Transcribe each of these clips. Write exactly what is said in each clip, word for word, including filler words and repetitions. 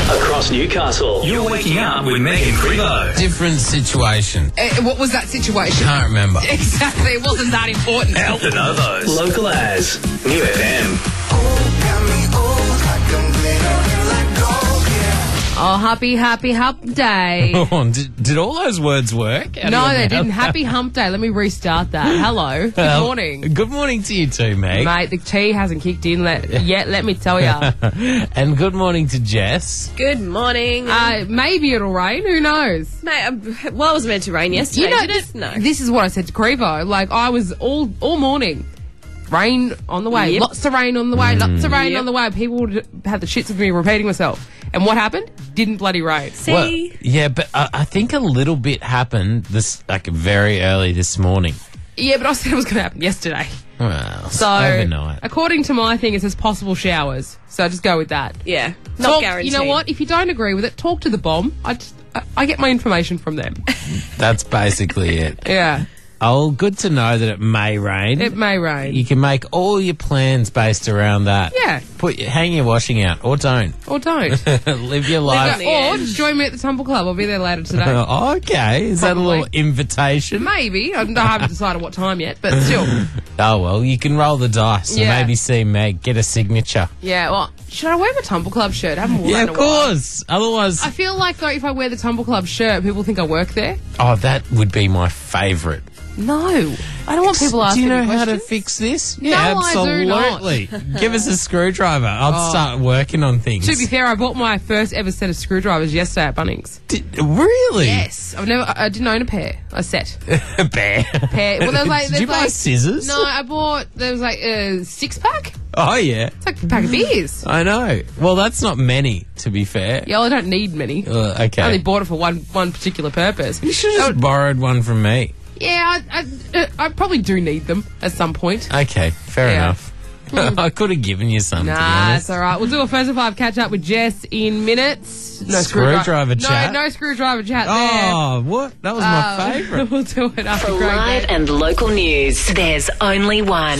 across Newcastle. You're waking up with Megan Crevo. Different situation. Uh, what was that situation? Can't remember. Exactly, it wasn't that important. Out the Novos. Local as New F M. Oh, happy, happy hump day. Oh, did, did all those words work? out No, of your they mouth? didn't. Happy hump day. Let me restart that. Hello. Good Well, morning. Good morning to you too, Meg. Mate, the tea hasn't kicked in let, yet, let me tell ya. And good morning to Jess. Good morning. Uh, maybe it'll rain. Who knows? Mate, um, well, it was meant to rain yesterday, You know, did this, it? No. this is what I said to Crevo. Like, I was all all morning. Rain on the way. Yep. Lots of rain on the way. Lots of rain Yep. on the way. People would have the shits with me repeating myself. And what happened? Didn't bloody rain. See? Well, yeah, but uh, I think a little bit happened this, like, very early this morning. Yeah, but I said it was going to happen yesterday. Well, So, overnight. according to my thing, it says possible showers. So just go with that. yeah, not Talk- guaranteed. You know what? If you don't agree with it, talk to the bomb. I just, I, I get my information from them. That's basically it. Yeah, Oh, good to know that it may rain. it may rain. You can make all your plans based around that. Yeah. Put your, hang your washing out, or don't. Or don't. Live your life. the or end. just join me at the Tumble Club. I'll be there later today. Oh, okay, is that a Probably. little invitation? Maybe. I I haven't decided what time yet, but still. Oh well, you can roll the dice and Yeah. maybe see Meg get a signature. Yeah, well, should I wear my Tumble Club shirt? I haven't worn Yeah, that of in a while. course. Otherwise, I feel like, though, if I wear the Tumble Club shirt, people think I work there. oh, that would be my favourite. No. I don't want people asking Do you know me how to questions. fix this? No, Yeah, I do not. absolutely. Give us a screwdriver. I'll Oh. start working on things. To be fair, I bought my first ever set of screwdrivers yesterday at Bunnings. Did, really? Yes. I've never, I I didn't own a pair. A set. A bear. Pair. Well, there was like, Did there's you buy like, scissors? No, I bought, there was like a six pack. Oh, yeah. It's like a pack of beers. I know. Well, that's not many, to be fair. Yeah, well, I don't need many. Uh, okay. I only bought it for one one particular purpose. You should have just borrowed one from me. Yeah, I, I, I probably do need them at some point. Okay, fair Yeah. enough. I could have given you some, to be Nah, honest. it's all right. We'll do a first and five catch up with Jess in minutes. No Screwdriver screwdri- chat? No, no screwdriver chat there. Oh, what? That was my Uh, favourite. We'll do it after For Craig live there. and local news, there's only one.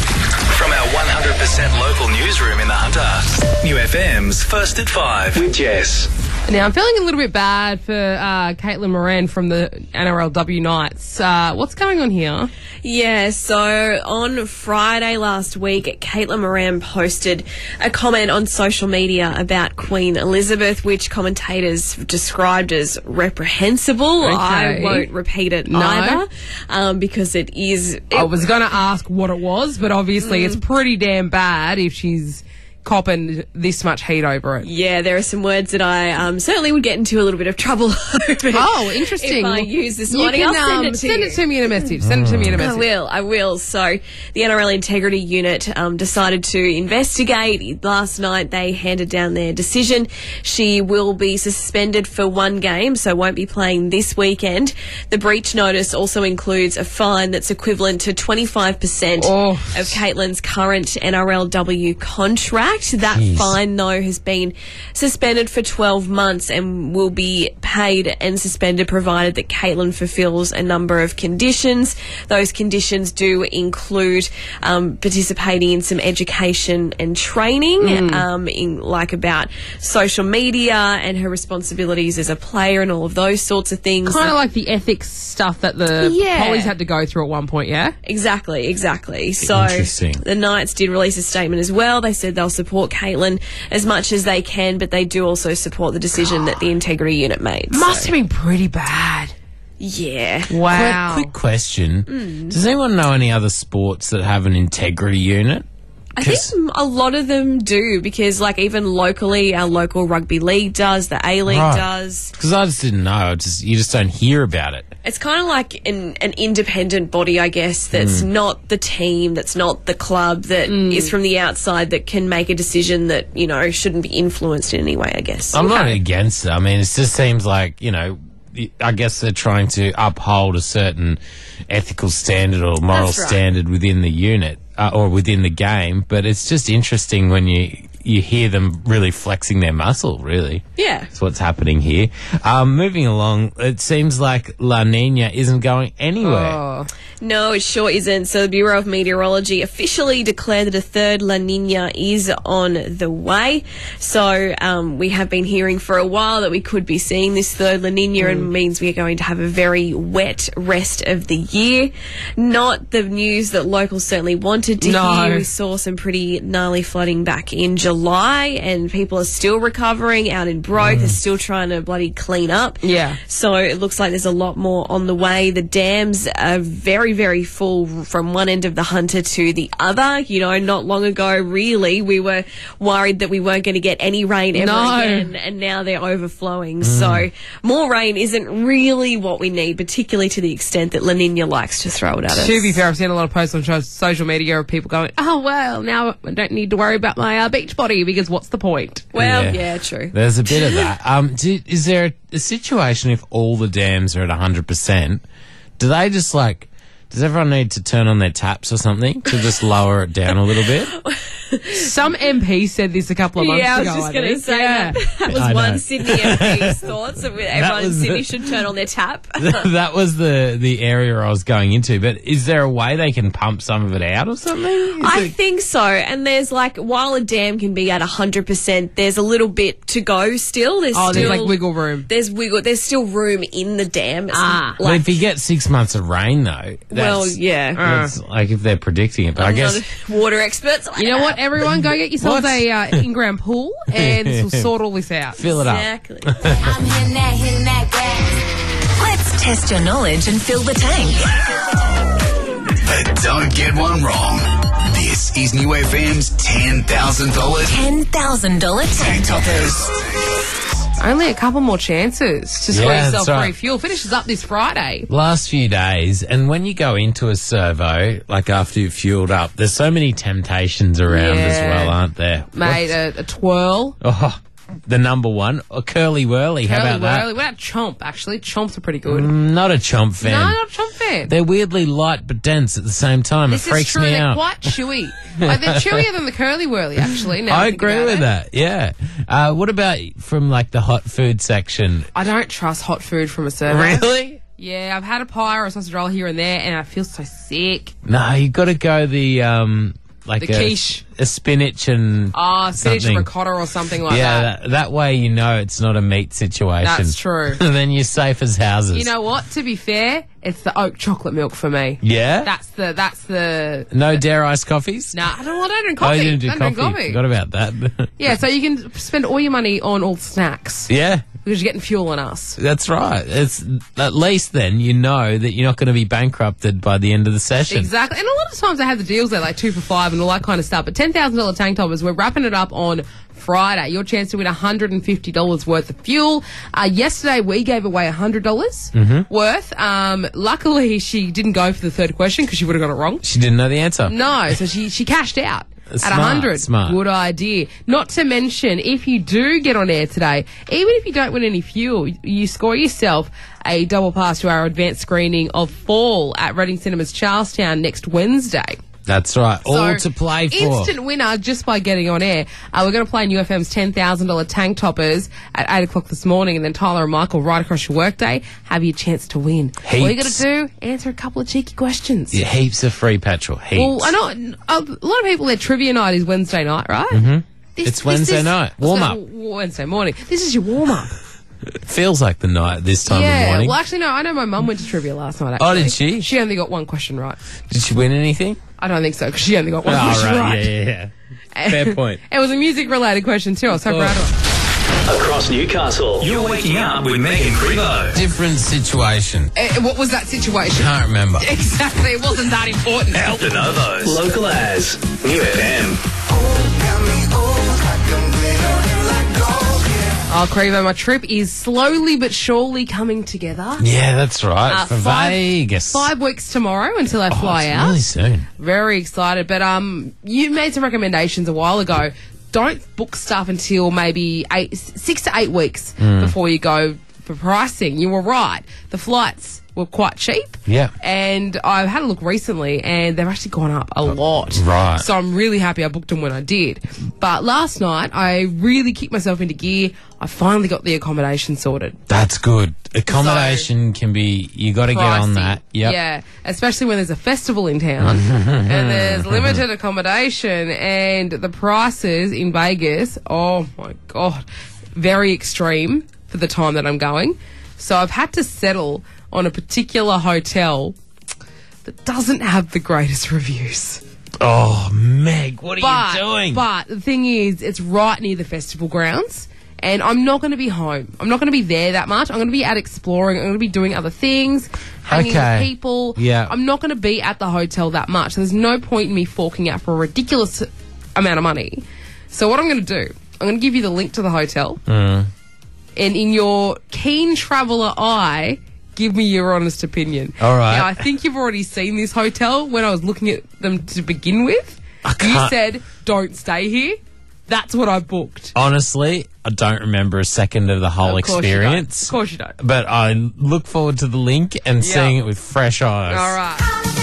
From our one hundred percent local newsroom in the Hunter. New F M's First at Five with Jess. Now, I'm feeling a little bit bad for uh, Caitlin Moran from the N R L W Knights. Uh, what's going on here? Yeah, so on Friday last week, Caitlin Moran posted a comment on social media about Queen Elizabeth, which commentators described as reprehensible. Okay. I won't repeat it No. either, um, because it is... It, I was going to ask what it was, but obviously it's pretty damn bad if she's copping this much heat over it. Yeah, there are some words that I um, certainly would get into a little bit of trouble over. Oh, interesting. If I use this You morning, can, I'll send um, it to send you. it to me in a message. Send it to me in a I message. will, I will. So the N R L Integrity Unit um, decided to investigate. Last night they handed down their decision. She will be suspended for one game, so won't be playing this weekend. The breach notice also includes a fine that's equivalent to twenty-five percent Oh. of Caitlin's current N R L W contract. That Jeez. fine, though, has been suspended for twelve months and will be paid and suspended provided that Caitlin fulfills a number of conditions. Those conditions do include um, participating in some education and training, um, in like about social media and her responsibilities as a player and all of those sorts of things. Kind of like the ethics stuff that the Yeah. Pollies had to go through at one point, yeah? Exactly, exactly. So Interesting. the Knights did release a statement as well. They said they'll support Caitlin as much as they can, but they do also support the decision that the Integrity Unit made. Must So, have been pretty bad. yeah. Wow. Quick, quick question. Hmm. Does anyone know any other sports that have an integrity unit? I think 'Cause- a lot of them do because, like, even locally, our local rugby league does, the A League Right. does. Because I just didn't know. I just You just don't hear about it. It's kind of like an, an independent body, I guess, that's Hmm. not the team, that's not the club, that is from the outside that can make a decision that, you know, shouldn't be influenced in any way, I guess. I'm not against it. I mean, it just seems like, you know, I guess they're trying to uphold a certain ethical standard or moral That's right. standard within the unit uh, or within the game. But it's just interesting when you you hear them really flexing their muscle, really. Yeah. That's what's happening here. Um, moving along, it seems like La Nina isn't going anywhere. Oh. No, it sure isn't. So the Bureau of Meteorology officially declared that a third La Nina is on the way. So um, we have been hearing for a while that we could be seeing this third La Nina, Mm. and means we are going to have a very wet rest of the year. Not the news that locals certainly wanted to No. hear. We saw some pretty gnarly flooding back in July, and people are still recovering out in Broke. They're still trying to bloody clean up. Yeah. So it looks like there's a lot more on the way. The dams are very, very full from one end of the Hunter to the other. You know, not long ago, really, we were worried that we weren't going to get any rain ever No. again, and now they're overflowing. So more rain isn't really what we need, particularly to the extent that La Nina likes to throw it at us. To be fair, I've seen a lot of posts on so- social media of people going, oh, well, now I don't need to worry about my uh, beach body because what's the point? Well, Yeah. yeah, true. There's a bit of that. Um, do, is there a, a situation if all the dams are at one hundred percent? Do they just like, does everyone need to turn on their taps or something to just lower it down a little bit? Some M P said this a couple of months Yeah, I was ago. just going to think. say Yeah. that. That was I one know. Sydney M P's thoughts. That everyone in was Sydney the- should turn on their tap. That was the, the area I was going into. But is there a way they can pump some of it out or something? Is I it- think so. And there's like, while a dam can be at one hundred percent, there's a little bit to go still. There's Oh, still, there's like wiggle room. There's wiggle. There's still room in the dam. It's Ah. But like, if you get six months of rain, though, that's, well, yeah. that's like if they're predicting it. But I I'm guess not a water expert. So I You know don't what, everyone, go get yourselves What? a uh, in-ground pool and this will sort all this out. fill it up. Exactly. I'm hitting that, hitting that gas. Let's test your knowledge and fill the tank. But don't get one wrong. This is New F M's ten thousand dollars ten thousand dollars tank toppers. Only a couple more chances to Yeah, score that's yourself free right. fuel. Finishes up this Friday. Last few days, and when you go into a servo, like after you've fueled up, there's so many temptations around as Yeah. well, aren't there? Made a, a twirl. Oh, the number one, a curly whirly. How Curly about that? whirly. What about chomp, actually? Chomps are pretty good. Mm, Not a chomp fan. No, not a chomp fan. They're weirdly light but dense at the same time. This it freaks is true. me They're out. quite chewy. Like, they're chewier than the curly whirly, actually. Now I think agree about with it. that. Yeah. Uh, what about from like the hot food section? I don't trust hot food from a server. Really? Yeah, I've had a pie or a sausage roll here and there, and I feel so sick. No, you got to go the um like The a, quiche. a spinach and Ah, spinach something. ricotta or something like yeah, that. that. That way you know it's not a meat situation. That's true. Then you're safe as houses. You know what? To be fair, it's the oat chocolate milk for me. Yeah. That's the that's the. no dare iced coffees. Nah, I don't, I don't drink Oh, coffee. you didn't do don't coffee. drink coffee. Forgot about that. Yeah, so you can spend all your money on all snacks yeah. because you're getting fuel on us. That's right. It's at least then you know that you're not going to be bankrupted by the end of the session. Exactly. And a lot of times they have the deals there, like two for five and all that kind of stuff. But ten thousand dollars tank toppers, we're wrapping it up on Friday. Your chance to win one hundred fifty dollars worth of fuel. Uh, yesterday we gave away one hundred dollars Mm-hmm. worth. Um, luckily she didn't go for the third question because she would have got it wrong. She didn't know the answer. No, so she, she cashed out at Smart, one hundred. smart. Good idea. Not to mention, if you do get on air today, even if you don't win any fuel, you score yourself a double pass to our advanced screening of Fall at Reading Cinemas Charlestown next Wednesday. That's right. All So, to play for. Instant winner just by getting on air. Uh, we're going to play New F M's ten thousand dollars tank toppers at eight o'clock this morning, and then Tyler and Michael right across your workday have your chance to win. All you got Heaps. to do, answer a couple of cheeky questions. Yeah, heaps of free petrol. Heaps. Well, I know a lot of people, their trivia night is Wednesday night, right? Mm-hmm. It's Wednesday night. Warm up. Wednesday morning. This is your warm up. Feels like the night this time of Yeah. morning. Well, actually, no. I know my mum went to trivia last night. Oh, Actually. did she? She only got one question right. Did she win anything? I don't think so because she only got one Oh, question right. right. Yeah, yeah, yeah. Fair point. It was a music-related question too. I was so course. proud of her. across Newcastle. You're waking up with Megan Crevo. Different situation. Eh, what was that situation? Can't remember. Exactly. It wasn't that important. Help the Novos. Local as New F M. Oh, Crevo, my trip is slowly but surely coming together. Yeah, that's right. Uh, For five- Vegas. Five weeks tomorrow until I Oh, fly it's out. really soon. Very excited. But um, you made some recommendations a while ago. Don't book stuff until maybe eight, six to eight weeks Mm. before you go for pricing. You were right. The flights were quite cheap. Yeah. And I've had a look recently, and they've actually gone up a lot. Right. So I'm really happy I booked them when I did. But last night, I really kicked myself into gear. I finally got the accommodation sorted. That's good. Accommodation can be, you got to get on Pricey. that. Yep. Yeah, especially when there's a festival in town and there's limited accommodation, and the prices in Vegas, oh my God, very extreme for the time that I'm going. So I've had to settle on a particular hotel that doesn't have the greatest reviews. Oh, Meg, what are But, you doing? but the thing is, it's right near the festival grounds. And I'm not going to be home. I'm not going to be there that much. I'm going to be out exploring. I'm going to be doing other things, hanging Okay. with people. Yeah. I'm not going to be at the hotel that much. There's no point in me forking out for a ridiculous amount of money. So what I'm going to do, I'm going to give you the link to the hotel. Mm. And in your keen traveller eye, give me your honest opinion. All right. Now, I think you've already seen this hotel when I was looking at them to begin with. I You can't- said, don't stay here. That's what I booked. Honestly, I don't remember a second of the whole Of course you don't. experience. Of course you don't. But I look forward to the link and Yeah. seeing it with fresh eyes. All right.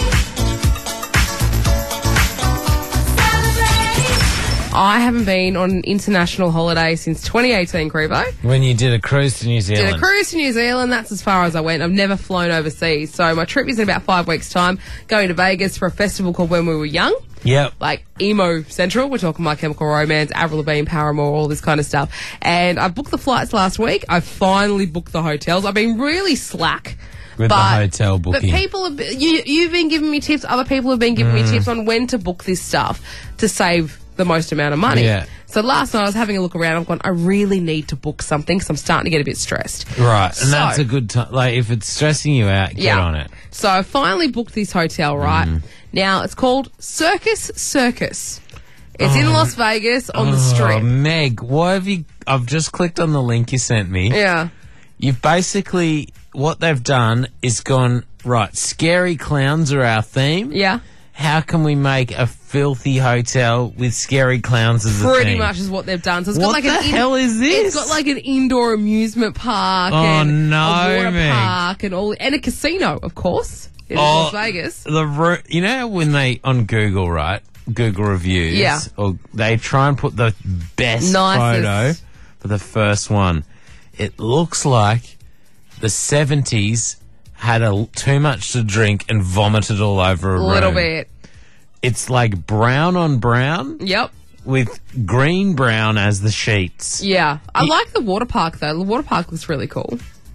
I haven't been on an international holiday since twenty eighteen, Crevo. When you did a cruise to New Zealand. Did a cruise to New Zealand. That's as far as I went. I've never flown overseas. So my trip is in about five weeks' time. Going to Vegas for a festival called When We Were Young. Yep. Like Emo Central. We're talking My Chemical Romance, Avril Lavigne, Paramore, all this kind of stuff. And I booked the flights last week. I finally booked the hotels. I've been really slack. With the but, hotel But booking. people have been, you, you've been giving me tips. Other people have been giving Mm. me tips on when to book this stuff to save the most amount of money. Yeah. So last night I was having a look around. I'm going, I really need to book something because I'm starting to get a bit stressed. Right. And So- that's a good time. Like, if it's stressing you out, get on it. So I finally booked this hotel, right? Mm. Now, it's called Circus Circus. It's in Las Vegas on the Oh, strip. Meg, why have you... I've just clicked on the link you sent me. Yeah. You've basically... What they've done is gone, right, scary clowns are our theme. Yeah. How can we make a filthy hotel with scary clowns as a Pretty theme? much is what they've done. So it's got What like the an in- hell is this? It's got like an indoor amusement park Oh, and no, a water Meg. park and all, and a casino, of course, in Oh, Las Vegas. The ro- you know when they on Google, right? Google reviews. Yeah. Or they try and put the best Nicest. photo for the first one. It looks like the seventies had a, too much to drink and vomited all over a A little room. bit. It's like brown on brown Yep. with green brown as the sheets. Yeah. I like the water park though. The water park looks really cool.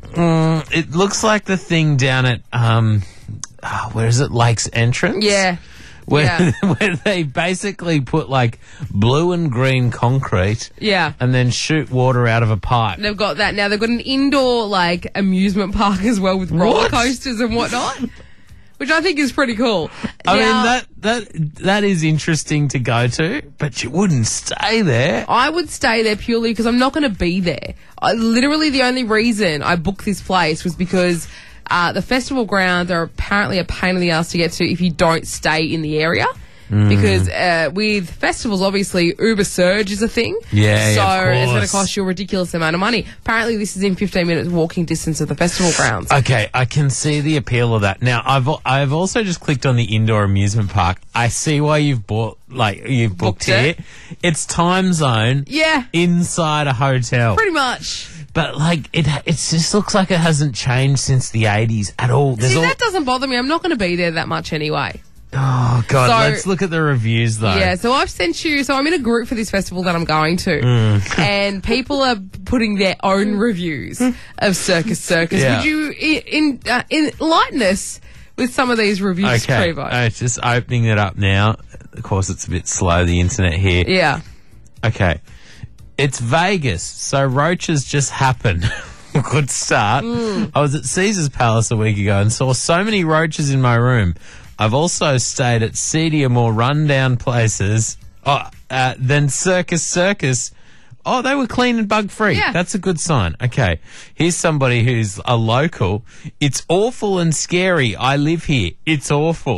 Mm, it looks like the thing down at um, ah, where is it? Lakes Entrance. Yeah. Where, Yeah. where they basically put like blue and green concrete Yeah. and then shoot water out of a pipe. They've got that now. They've got an indoor like amusement park as well with roller What? coasters and whatnot, which I think is pretty cool. I Now, mean that that that is interesting to go to, but you wouldn't stay there. I would stay there purely because I'm not going to be there. I, literally, the only reason I booked this place was because uh, the festival grounds are apparently a pain in the ass to get to if you don't stay in the area. Mm. Because uh, with festivals, obviously, Uber Surge is a thing. Yeah, So yeah, of it's going to course. cost you a ridiculous amount of money. Apparently, this is in fifteen minutes walking distance of the festival grounds. Okay, I can see the appeal of that. Now, I've al- I've also just clicked on the indoor amusement park. I see why you've bought like you've booked, Booked it. here. It's time zone. Yeah. Inside a hotel. Pretty much. But like it, it just looks like it hasn't changed since the eighties at all. There's See, all. that doesn't bother me. I'm not going to be there that much anyway. Oh god, So- let's look at the reviews though. Yeah, so I've sent you. So I'm in a group for this festival that I'm going to, Mm. and people are putting their own reviews of Circus Circus. Yeah. Would you in, in, uh, enlighten us with some of these reviews, Okay, Trevo? uh, just opening it up now. Of course, it's a bit slow. The internet here. Yeah. Okay, it's Vegas, so roaches just happen. Good start. Mm. I was at Caesar's Palace a week ago and saw so many roaches in my room. I've also stayed at seedier, more rundown places oh, uh, than Circus Circus. Oh, they were clean and bug-free. Yeah. That's a good sign. Okay, here's somebody who's a local. It's awful and scary. I live here. It's awful.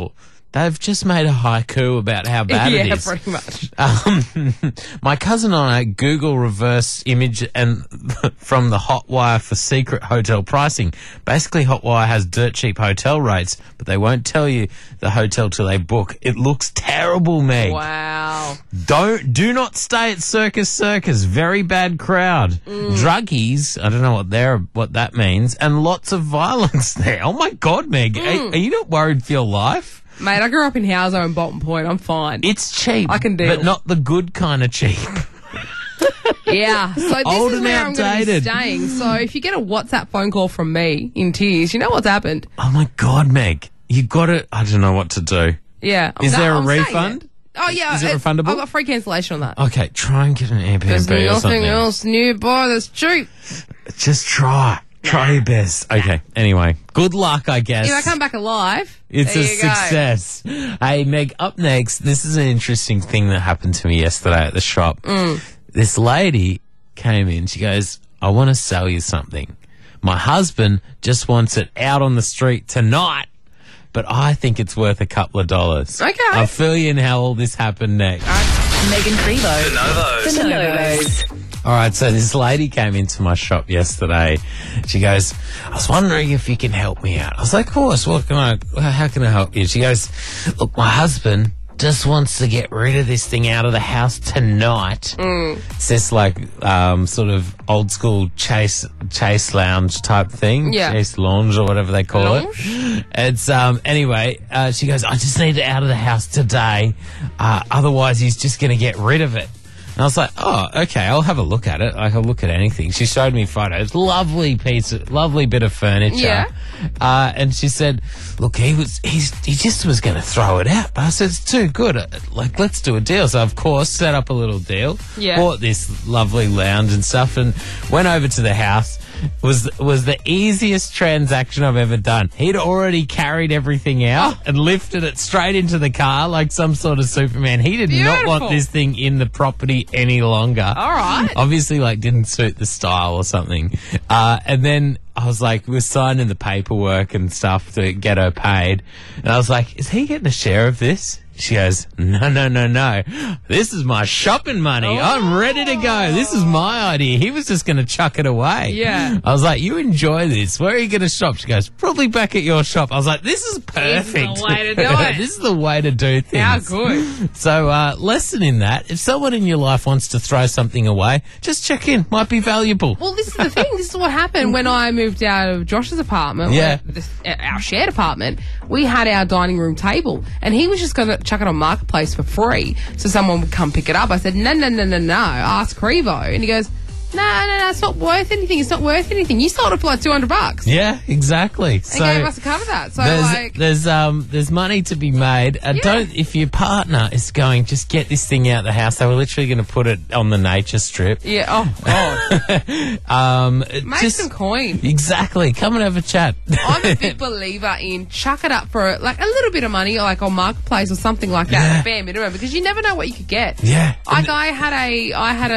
they've just made a haiku about how bad yeah, it is. pretty much. Um, my cousin and I Google reverse image and from the Hotwire for secret hotel pricing. Basically, Hotwire has dirt cheap hotel rates, but they won't tell you the hotel till they book. It looks terrible, Meg. Wow. Don't do not stay at Circus Circus. Very bad crowd. Mm. Druggies. I don't know what they're what that means, and lots of violence there. Oh my God, Meg, Mm. are, are you not worried for your life? Mate, I grew up in Houso and Bolton Point. I'm fine. It's cheap, I can deal. but not the good kind of cheap. Yeah. So this Old is and where I'm going to be outdated. staying. So if you get a WhatsApp phone call from me in tears, you know what's happened. Oh my God, Meg, you got to. I don't know what to do. Yeah. I'm Is sa- there a I'm saying refund? it. Oh, yeah. Is it it's- refundable? I've got free cancellation on that. Okay, try and get an Airbnb There's or nothing something. else nearby that's cheap. Just try. Try your best. Okay. Anyway, good luck, I guess. If I come back alive, It's there a you go. success. Hey, Meg, up next, this is an interesting thing that happened to me yesterday at the shop. Mm. This lady came in. She goes, I want to sell you something. My husband just wants it out on the street tonight, but I think it's worth a couple of dollars. Okay. I'll fill you in how all this happened next. Megan Prevo. The Novos. The Novos. All right, so this lady came into my shop yesterday. She goes, I was wondering if you can help me out. I was like, of course, what can I, how can I help you? She goes, look, my husband just wants to get rid of this thing out of the house tonight. Mm. It's this like um, sort of old school chase chase lounge type thing. Yeah. Chase lounge or whatever they call Lounge? it. It's, um, anyway, uh, she goes, I just need it out of the house today. Uh, otherwise, he's just going to get rid of it. And I was like, oh, okay, I'll have a look at it. Like, I'll look at anything. She showed me photos. Lovely piece, of, lovely bit of furniture. Yeah. Uh, and she said, look, he was, he's, he just was going to throw it out. But I said, it's too good. Uh, Like, let's do a deal. So, of course, set up a little deal. Yeah. Bought this lovely lounge and stuff and went over to the house. Was was the easiest transaction I've ever done. He'd already carried everything out Oh. and lifted it straight into the car like some sort of Superman. He did not want Beautiful. this thing in the property any longer. All right. Obviously, like, didn't suit the style or something. Uh, and then I was like, we were signing the paperwork and stuff to get her paid. And I was like, is he getting a share of this? She goes, no, no, no, no. This is my shopping money. Oh. I'm ready to go. This is my idea. He was just going to chuck it away. Yeah. I was like, you enjoy this. Where are you going to shop? She goes, probably back at your shop. I was like, this is perfect. the way to do it. This is the way to do things. How good. So, uh, lesson in that, if someone in your life wants to throw something away, just check in. Might be valuable. Well, this is the thing. This is what happened when I moved out of Josh's apartment. Yeah. where this- our shared apartment. We had our dining room table, and he was just going to chuck it on Marketplace for free, so someone would come pick it up. I said, no, no, no, no, no. Ask Crevo, and he goes, no, no, no. It's not worth anything. It's not worth anything. You sold it for like two hundred bucks. Yeah, exactly. And So gave us a cut of that. So there's, like, there's um there's money to be made. Uh, Yeah. Don't if your partner is going, just get this thing out of the house. They were literally going to put it on the nature strip. yeah. Oh God, Um, make just some coin. exactly. Come and have a chat. I'm a big believer in chuck it up for like a little bit of money, like on Marketplace or something like that, Yeah. at bare minimum, because you never know what you could get. Yeah. Like I had a, I had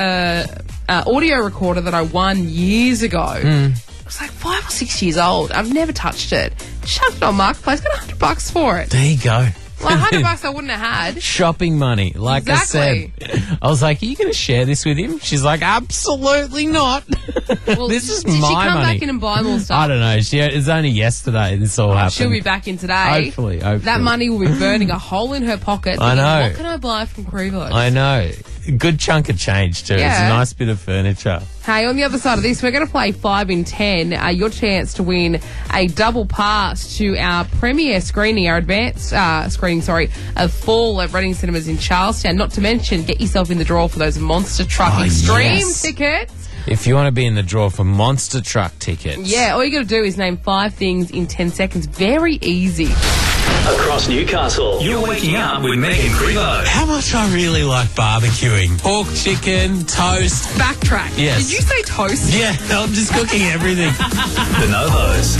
a, a, a audio recorder that I won years ago. Hmm. It was like five or six years old. I've never touched it. Chucked it on Marketplace. Got a hundred bucks for it. There you go. Like a hundred bucks I wouldn't have had. Shopping money, like Exactly. I said. I was like, are you going to share this with him? She's like, absolutely not. Well, this is did my she come money. back in and buy more stuff? I don't know. She, it was only yesterday this all happened. She'll be back in today. Hopefully, hopefully. That money will be burning a hole in her pocket. I thinking, know. What can I buy from Crevo? I know. Good chunk of change too. It's Yeah. a nice bit of furniture. Hey, on the other side of this, we're going to play five in ten. Uh, your chance to win a double pass to our premiere screening, our advanced uh, screening, sorry, of Fall at Reading Cinemas in Charlestown. Not to mention, get yourself in the draw for those Monster Truck Oh, Extreme yes. tickets. If you want to be in the draw for Monster Truck tickets. Yeah, all you got to do is name five things in ten seconds. Very easy. Across Newcastle, you're waking up with Megan Crevo. How much I really like barbecuing. Pork, chicken, toast. Backtrack. Yes. Did you say toast? Yeah, I'm just cooking everything. The Novos.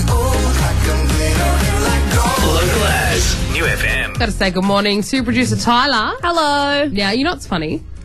Local as New F M. Got to say good morning to producer Tyler. Hello. Now, you know what's funny?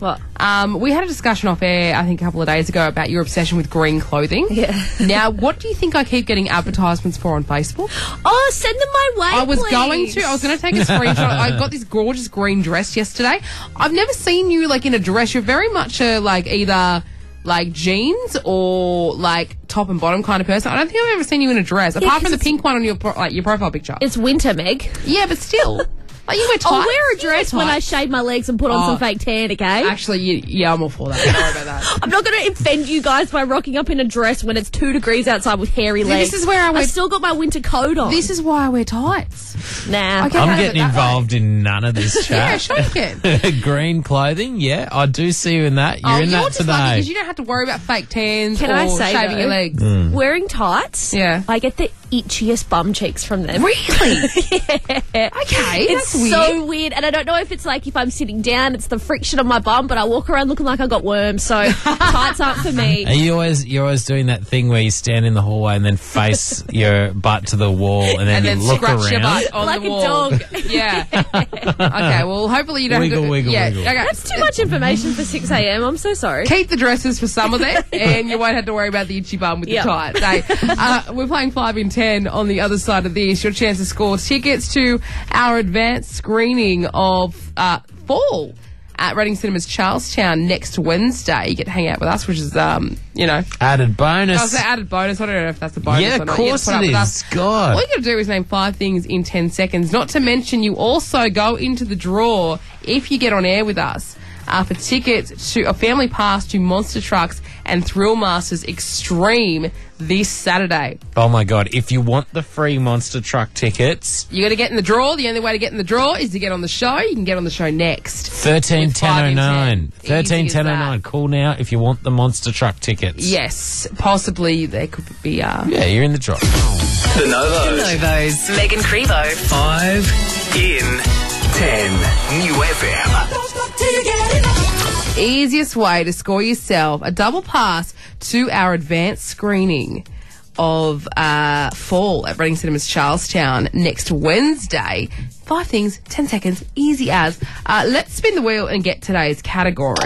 What? Um, we had a discussion off air, I think, a couple of days ago about your obsession with green clothing. Yeah. Now, what do you think I keep getting advertisements for on Facebook? Oh, send them my way, I was please. going to. I was going to take a screenshot. I got this gorgeous green dress yesterday. I've never seen you like in a dress. You're very much a like either like jeans or like top and bottom kind of person. I don't think I've ever seen you in a dress, apart 'cause from the it's- pink one on your pro- like your profile picture. It's winter, Meg. Yeah, but still, like you wear tights. I'll wear a You dress when I tights. shave my legs and put on Oh. some fake tan, okay? Actually, you, yeah, I'm all for that. Don't worry about that. I'm not going to offend you guys by rocking up in a dress when it's two degrees outside with hairy legs. this is where I wear- I've still got my winter coat on. This is why I wear tights. Nah. Okay. I'm have it getting that involved in none of this Yeah, chat. sure you can. Green clothing, yeah, I do see you in that. You're oh, in you're that just lucky today. because you don't have to worry about fake tans Can or I say, shaving though, your legs. Mm. Wearing tights, Yeah. I get the itchiest bum cheeks from them. Really? Yeah. Okay, It's that's weird. so weird, and I don't know if it's like if I'm sitting down, it's the friction of my bum, but I walk around looking like I got worms. So tights aren't for me. Are you always you're always doing that thing where you stand in the hallway and then face your butt to the wall and then and you then look scratch around? your butt on Like the a wall. dog. Yeah. Okay. Well, hopefully you don't Wiggle, have to, wiggle, yeah, wiggle. Okay. That's too much information for six a.m. I'm so sorry. Keep the dresses for some of them, and you won't have to worry about the itchy bum with Yep. the tights. Hey, uh, we're playing five in ten on the other side of this. Your chance to score tickets to our advanced screening of uh, Fall at Reading Cinemas Charlestown next Wednesday. You get to hang out with us, which is, um, you know, Added bonus. I was saying added bonus. I don't know if that's a bonus yeah, or of not. You get course to put up it with is. us. God. All you got to do is name five things in ten seconds. Not to mention, you also go into the draw if you get on air with us uh, for tickets to a family pass to Monster Trucks and Thrill Masters Extreme this Saturday. Oh my God! If you want the free monster truck tickets, You got to get in the draw. The only way to get in the draw is to get on the show. You can get on the show next. thirteen With ten five oh in nine. ten. Thirteen Easy as ten oh nine. that. Call now if you want the monster truck tickets. Yes, possibly there could be. Uh, Yeah, you're in the draw. The Novos. Novos. Megan Crevo. Five in ten. New F M. Easiest way to score yourself a double pass to our advanced screening of uh, Fall at Reading Cinemas Charlestown next Wednesday. Five things, ten seconds, easy as. Uh, let's spin the wheel and get today's category.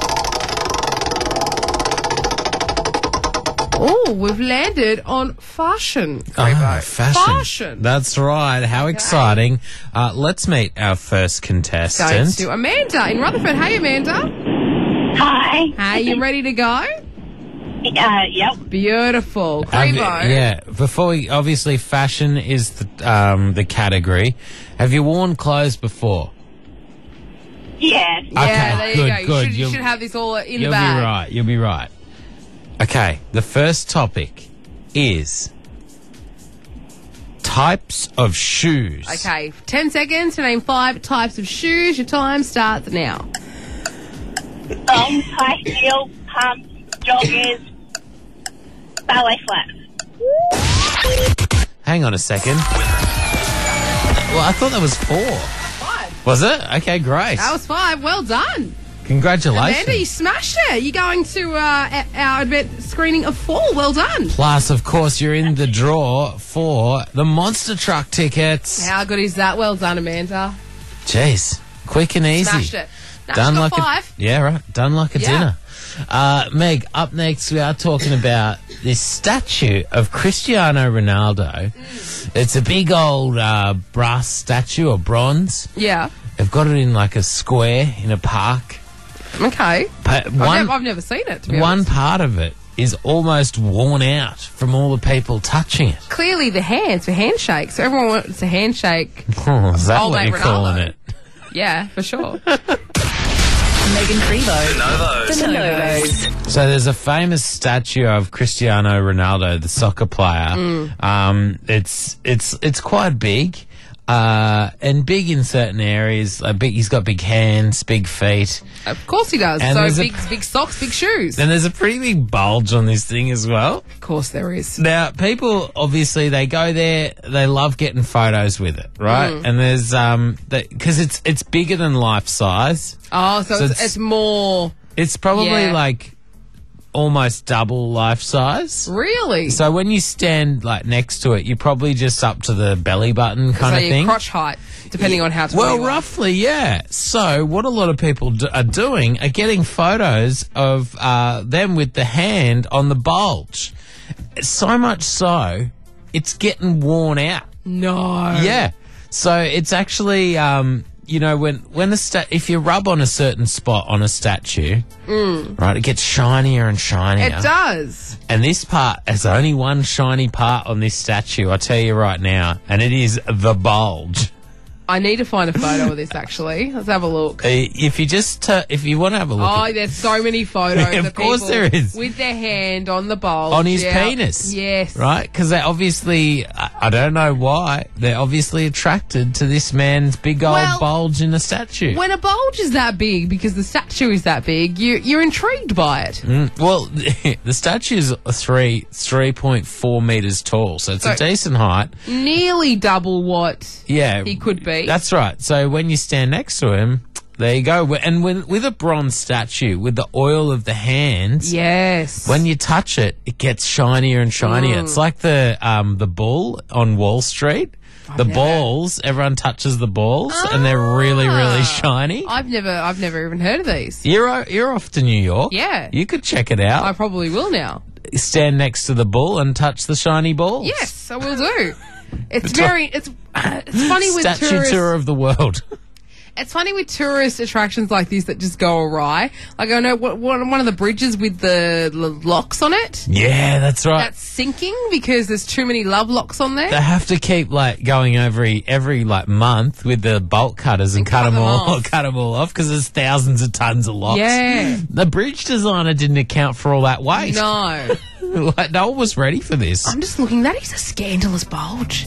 Oh, we've landed on fashion. Ah, fashion. Fashion. That's right. How exciting. Uh, let's meet our first Going contestant. to Amanda in Rutherford. Hey, Amanda. Hi. Hey, you ready to go? Uh, yep. Beautiful. Have you- Crevo. yeah, before we, obviously fashion is the, um, the category. Have you worn clothes before? Yes. Yeah, Okay, there you good, go. You, good. should, you You'll- should have this all in the You'll bag. be right. You'll be right. Okay, the first topic is types of shoes. Okay, ten seconds to name five types of shoes. Your time starts now. Long, high heel, pumps, joggers, ballet flats. Hang on a second. Well, I thought that was four. Five. Was it? Okay, great. That was five. Well done. Congratulations. Amanda, you smashed it. You're going to uh, a- our event screening of Fall. Well done. Plus, of course, you're in the draw for the monster truck tickets. How good is that? Well done, Amanda. Jeez, quick and easy. Smashed it. Now Done she's like got five. a yeah, right. Done like a Yeah. dinner. Uh, Meg, up next we are talking about this statue of Cristiano Ronaldo. Mm. It's a big old uh, brass statue or bronze. Yeah. They've got it in like a square in a park. Okay. But I've, one never, I've never seen it, to be one honest. part of it is almost worn out from all the people touching it. Clearly the hands for handshakes. So everyone wants a handshake. Oh, is that Old what mate you're calling Ronaldo. it? Yeah, for sure. Megan Crevo. The Novos. The Novos. So there's a famous statue of Cristiano Ronaldo, the soccer player. Mm. Um, it's it's it's quite big, uh, and big in certain areas. Like big, he's got big hands, big feet, Of course he does. And there's so a- big, big socks, big shoes. and there's a pretty big bulge on this thing as well. Of course there is. Now, people obviously they go there, they love getting photos with it, right? Mm. And there's um, because it's it's bigger than life size. Oh, so, So it's, it's- it's more... It's probably Yeah. like almost double life size. Really? So when you stand like next to it, you're probably just up to the belly button kind so of your thing. crotch height. depending on how tall Well, you are. roughly, yeah. So, what a lot of people do, are doing are getting photos of uh, them with the hand on the bulge. So much so, it's getting worn out. No. Yeah. So it's actually, um, you know, when when a sta- if you rub on a certain spot on a statue, right, it gets shinier and shinier. It does. And this part has only one shiny part on this statue. I tell you right now, and it is the bulge. I need to find a photo of this, actually. Let's have a look. Uh, If you just uh, if you want to have a look Oh, at, there's so many photos Of of, course people there is. with their hand on the bulge. on his Yeah. penis, Yes. right? Because they obviously, I I don't know why, they're obviously attracted to this man's big old Well, bulge in the statue. When a bulge is that big, because the statue is that big, you, you're intrigued by it. Mm, well, the statue is three three point four meters tall, so it's a So- decent height. Nearly double what Yeah, he could be. That's right. So when you stand next to him, there you go. And with, with a bronze statue, with the oil of the hands, Yes. when you touch it, it gets shinier and shinier. Mm. It's like the um, the bull on Wall Street. The never- balls, everyone touches the balls, and they're really, really Ah. shiny. I've never, I've never even heard of these. You're o- you're off to New York. Yeah. You could check it out. I probably will now. Stand next to the bull and touch the shiny balls. Yes, I will do. It's very, it's, it's funny with Statue tourists. tour of the world. It's funny with tourist attractions like this that just go awry. Like I know what, what, one of the bridges with the l- locks on it. Yeah, that's right. That's sinking because there's too many love locks on there. They have to keep like going every every like month with the bolt cutters and, And cut, cut them them all off. cut them all off because there's thousands of tons of locks. Yeah. The bridge designer didn't account for all that weight. No. Like, no one was ready for this. I'm just looking. That is a scandalous bulge.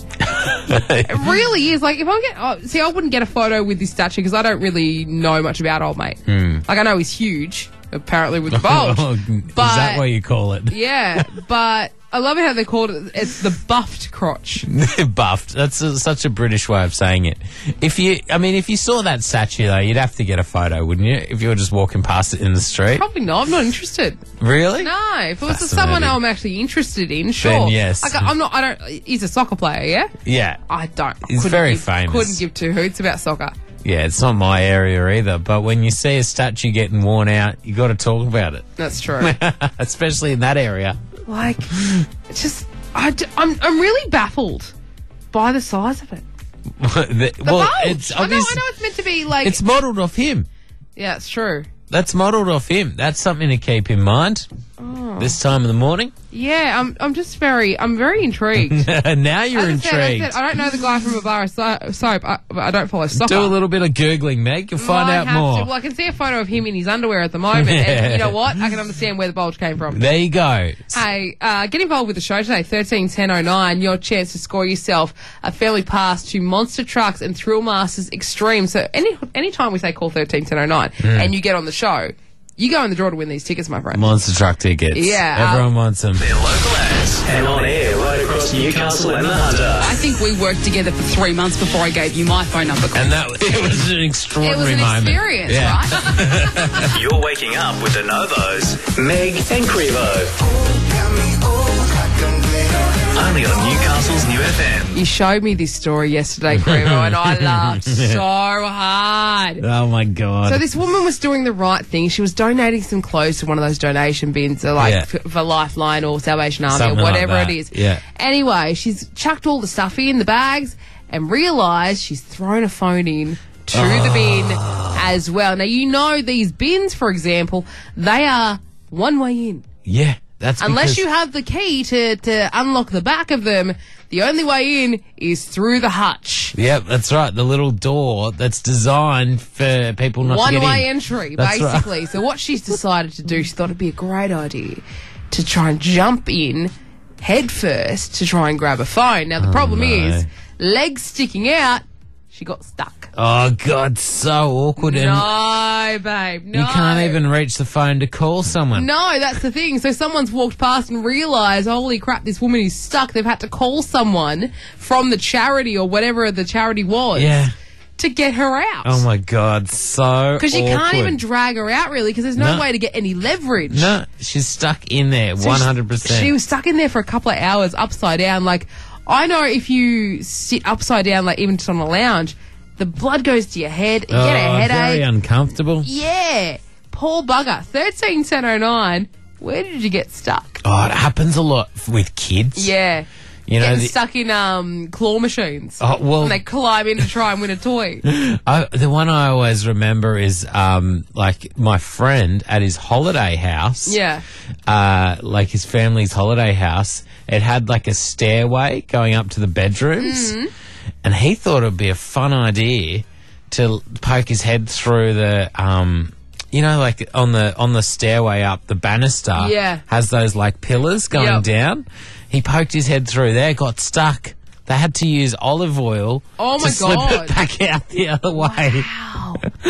It really is. Like, if I get, oh, see, I wouldn't get a photo with this statue because I don't really know much about old mate. Hmm. Like, I know he's huge, apparently with the bulge. Is but that what you call it? yeah, but I love how they called it. It's the buffed crotch. Buffed. That's a, such a British way of saying it. If you, I mean, if you saw that statue though, you'd have to get a photo, wouldn't you? If you were just walking past it in the street. Probably not. I'm not interested. Really? No, if it was Fascinating. someone I'm actually interested in, sure. Then yes. Like, I'm not. I don't. He's a soccer player, yeah. Yeah. I don't. He's couldn't very give, famous. Couldn't give two hoots about soccer. Yeah, it's not my area either. But when you see a statue getting worn out, you got to talk about it, That's true. especially in that area. Like, it's just, I, d- I'm, I'm really baffled by the size of it. The- The well, bulge. it's I know, I obvious. know it's meant to be like. It's modelled off him. yeah, it's true. That's modelled off him. That's something to keep in mind. Oh. This time of the morning. Yeah, I'm, I'm just very, I'm very intrigued. Now you're As I said, I, intrigued. said, I don't know the guy from a bar of so- soap. I, but I don't follow soccer. Do a little bit of googling, Meg. You'll find I out have more. to. Well, I can see a photo of him in his underwear at the moment, and you know what? I can understand where the bulge came from. There you go. Hey, uh, get involved with the show today, thirteen ten oh nine, your chance to score yourself a fairly pass to Monster Trucks and Thrill Masters Extreme. So any anytime we say call thirteen ten oh nine Hmm. and you get on the show, you go in the draw to win these tickets, my friend. Monster truck tickets. Yeah, Everyone um, wants them. Their local ads and on air right across Newcastle and the Hunter. I think we worked together for three months before I gave you my phone number. And that it was an It extraordinary was an moment. experience, Yeah. right? You're waking up with the Novos, Meg and Crevo. Only on Newcastle's New F M. You showed me this story yesterday, Crevo, and I laughed so hard. Oh my god. So this woman was doing the right thing. She was donating some clothes to one of those donation bins, uh, like Yeah. f- for Lifeline or Salvation Army Something or like whatever that. it is. Yeah. Anyway, she's chucked all the stuff in the bags and realised she's thrown a phone in to the bin as well. Now, you know these bins, for example, they are one way in. yeah, that's Unless because you have the key to, to unlock the back of them, the only way in is through the hutch. Yep, that's right. The little door that's designed for people not to One get way in. entry, That's right. basically. So what she's decided to do, she thought it'd be a great idea to try and jump in head first to try and grab a phone. Now the problem no. is, legs sticking out, she got stuck. Oh god, so awkward. And No, babe, no. you can't even reach the phone to call someone. No, that's the thing. So someone's walked past and realised, holy crap, this woman is stuck. They've had to call someone from the charity or whatever the charity was Yeah. to get her out. Oh my god, so Because you can't awkward. even drag her out, really, because there's no, No. way to get any leverage. No, she's stuck in there, So one hundred percent. She was stuck in there for a couple of hours upside down. Like, I know if you sit upside down, like even just on a lounge, The blood goes to your head. You Oh, get a very headache. uncomfortable. Yeah. Poor bugger. thirteen ten oh nine. Where did you get stuck? Oh, it happens a lot f- with kids. Yeah. You know, Getting the, stuck in um, claw machines. Oh, well- and they climb in to try and win a toy. I, the one I always remember is um, like my friend at his holiday house. Yeah. Uh, like his family's holiday house. It had like a stairway going up to the bedrooms. Mm-hmm. And he thought it would be a fun idea to l- poke his head through the, um, you know, like on the on the stairway up, the banister Yeah. has those like pillars going Yep. down. He poked his head through there, got stuck. They had to use olive oil Oh, to my slip God. it back out the other way. Wow.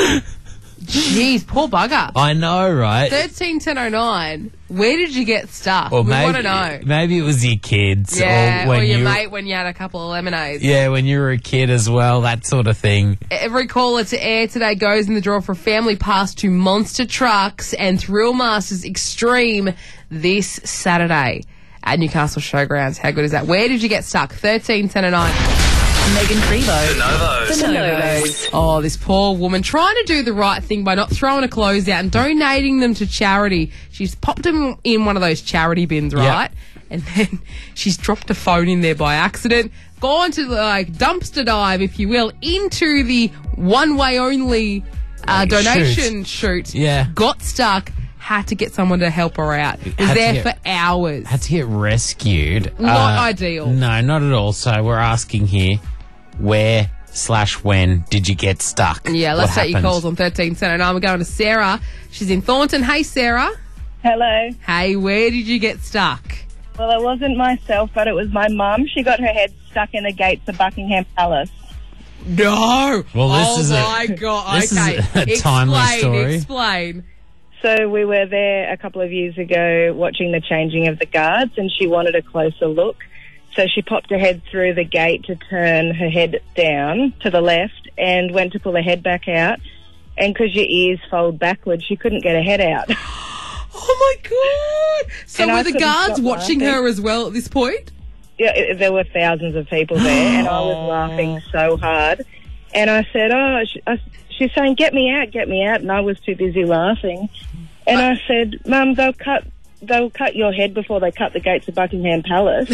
Jeez, poor bugger. I know, right? thirteen ten oh nine. Where did you get stuck? Or we maybe, want to know. maybe it was your kids. Yeah, or, when or your you, mate when you had a couple of lemonades. Yeah, when you were a kid as well, that sort of thing. Every caller to air today goes in the draw for a family pass to Monster Trucks and Thrill Masters Extreme this Saturday at Newcastle Showgrounds. How good is that? Where did you get stuck? thirteen ten oh nine. Megan Frevo. The Novos. The Novos. Oh, this poor woman trying to do the right thing by not throwing her clothes out and donating them to charity. She's popped them in one of those charity bins, right? And then she's dropped a phone in there by accident, gone to the like dumpster dive, if you will, into the one-way only uh, Like, donation chute. Yeah. Got stuck. Had to get someone to help her out. Was Had to there get- for hours. Had to get rescued. Uh, Not ideal. No, not at all. So we're asking here, where slash when did you get stuck? Yeah, let's What take your happened? calls on thirteen ten oh nine. We're going to Sarah. She's in Thornton. Hey, Sarah. Hello. Hey, where did you get stuck? Well, it wasn't myself, but it was my mum. She got her head stuck in the gates of Buckingham Palace. No. Well, this oh is a- my God. this is okay. a timely explain, story. Explain. So we were there a couple of years ago watching the changing of the guards, and she wanted a closer look. So she popped her head through the gate to turn her head down to the left and went to pull her head back out. And because your ears fold backwards, she couldn't get her head out. Oh my God. So And I were the couldn't guards stop watching laughing. her as well at this point? Yeah, it, there were thousands of people there, and I was laughing so hard. And I said, oh, she, I, she's saying, get me out, get me out. And I was too busy laughing. And I said, Mum, they'll cut they'll cut your head before they cut the gates of Buckingham Palace.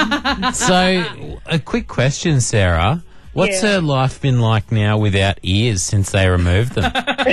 So, a quick question, Sarah. What's Yeah. her life been like now without ears since they removed them?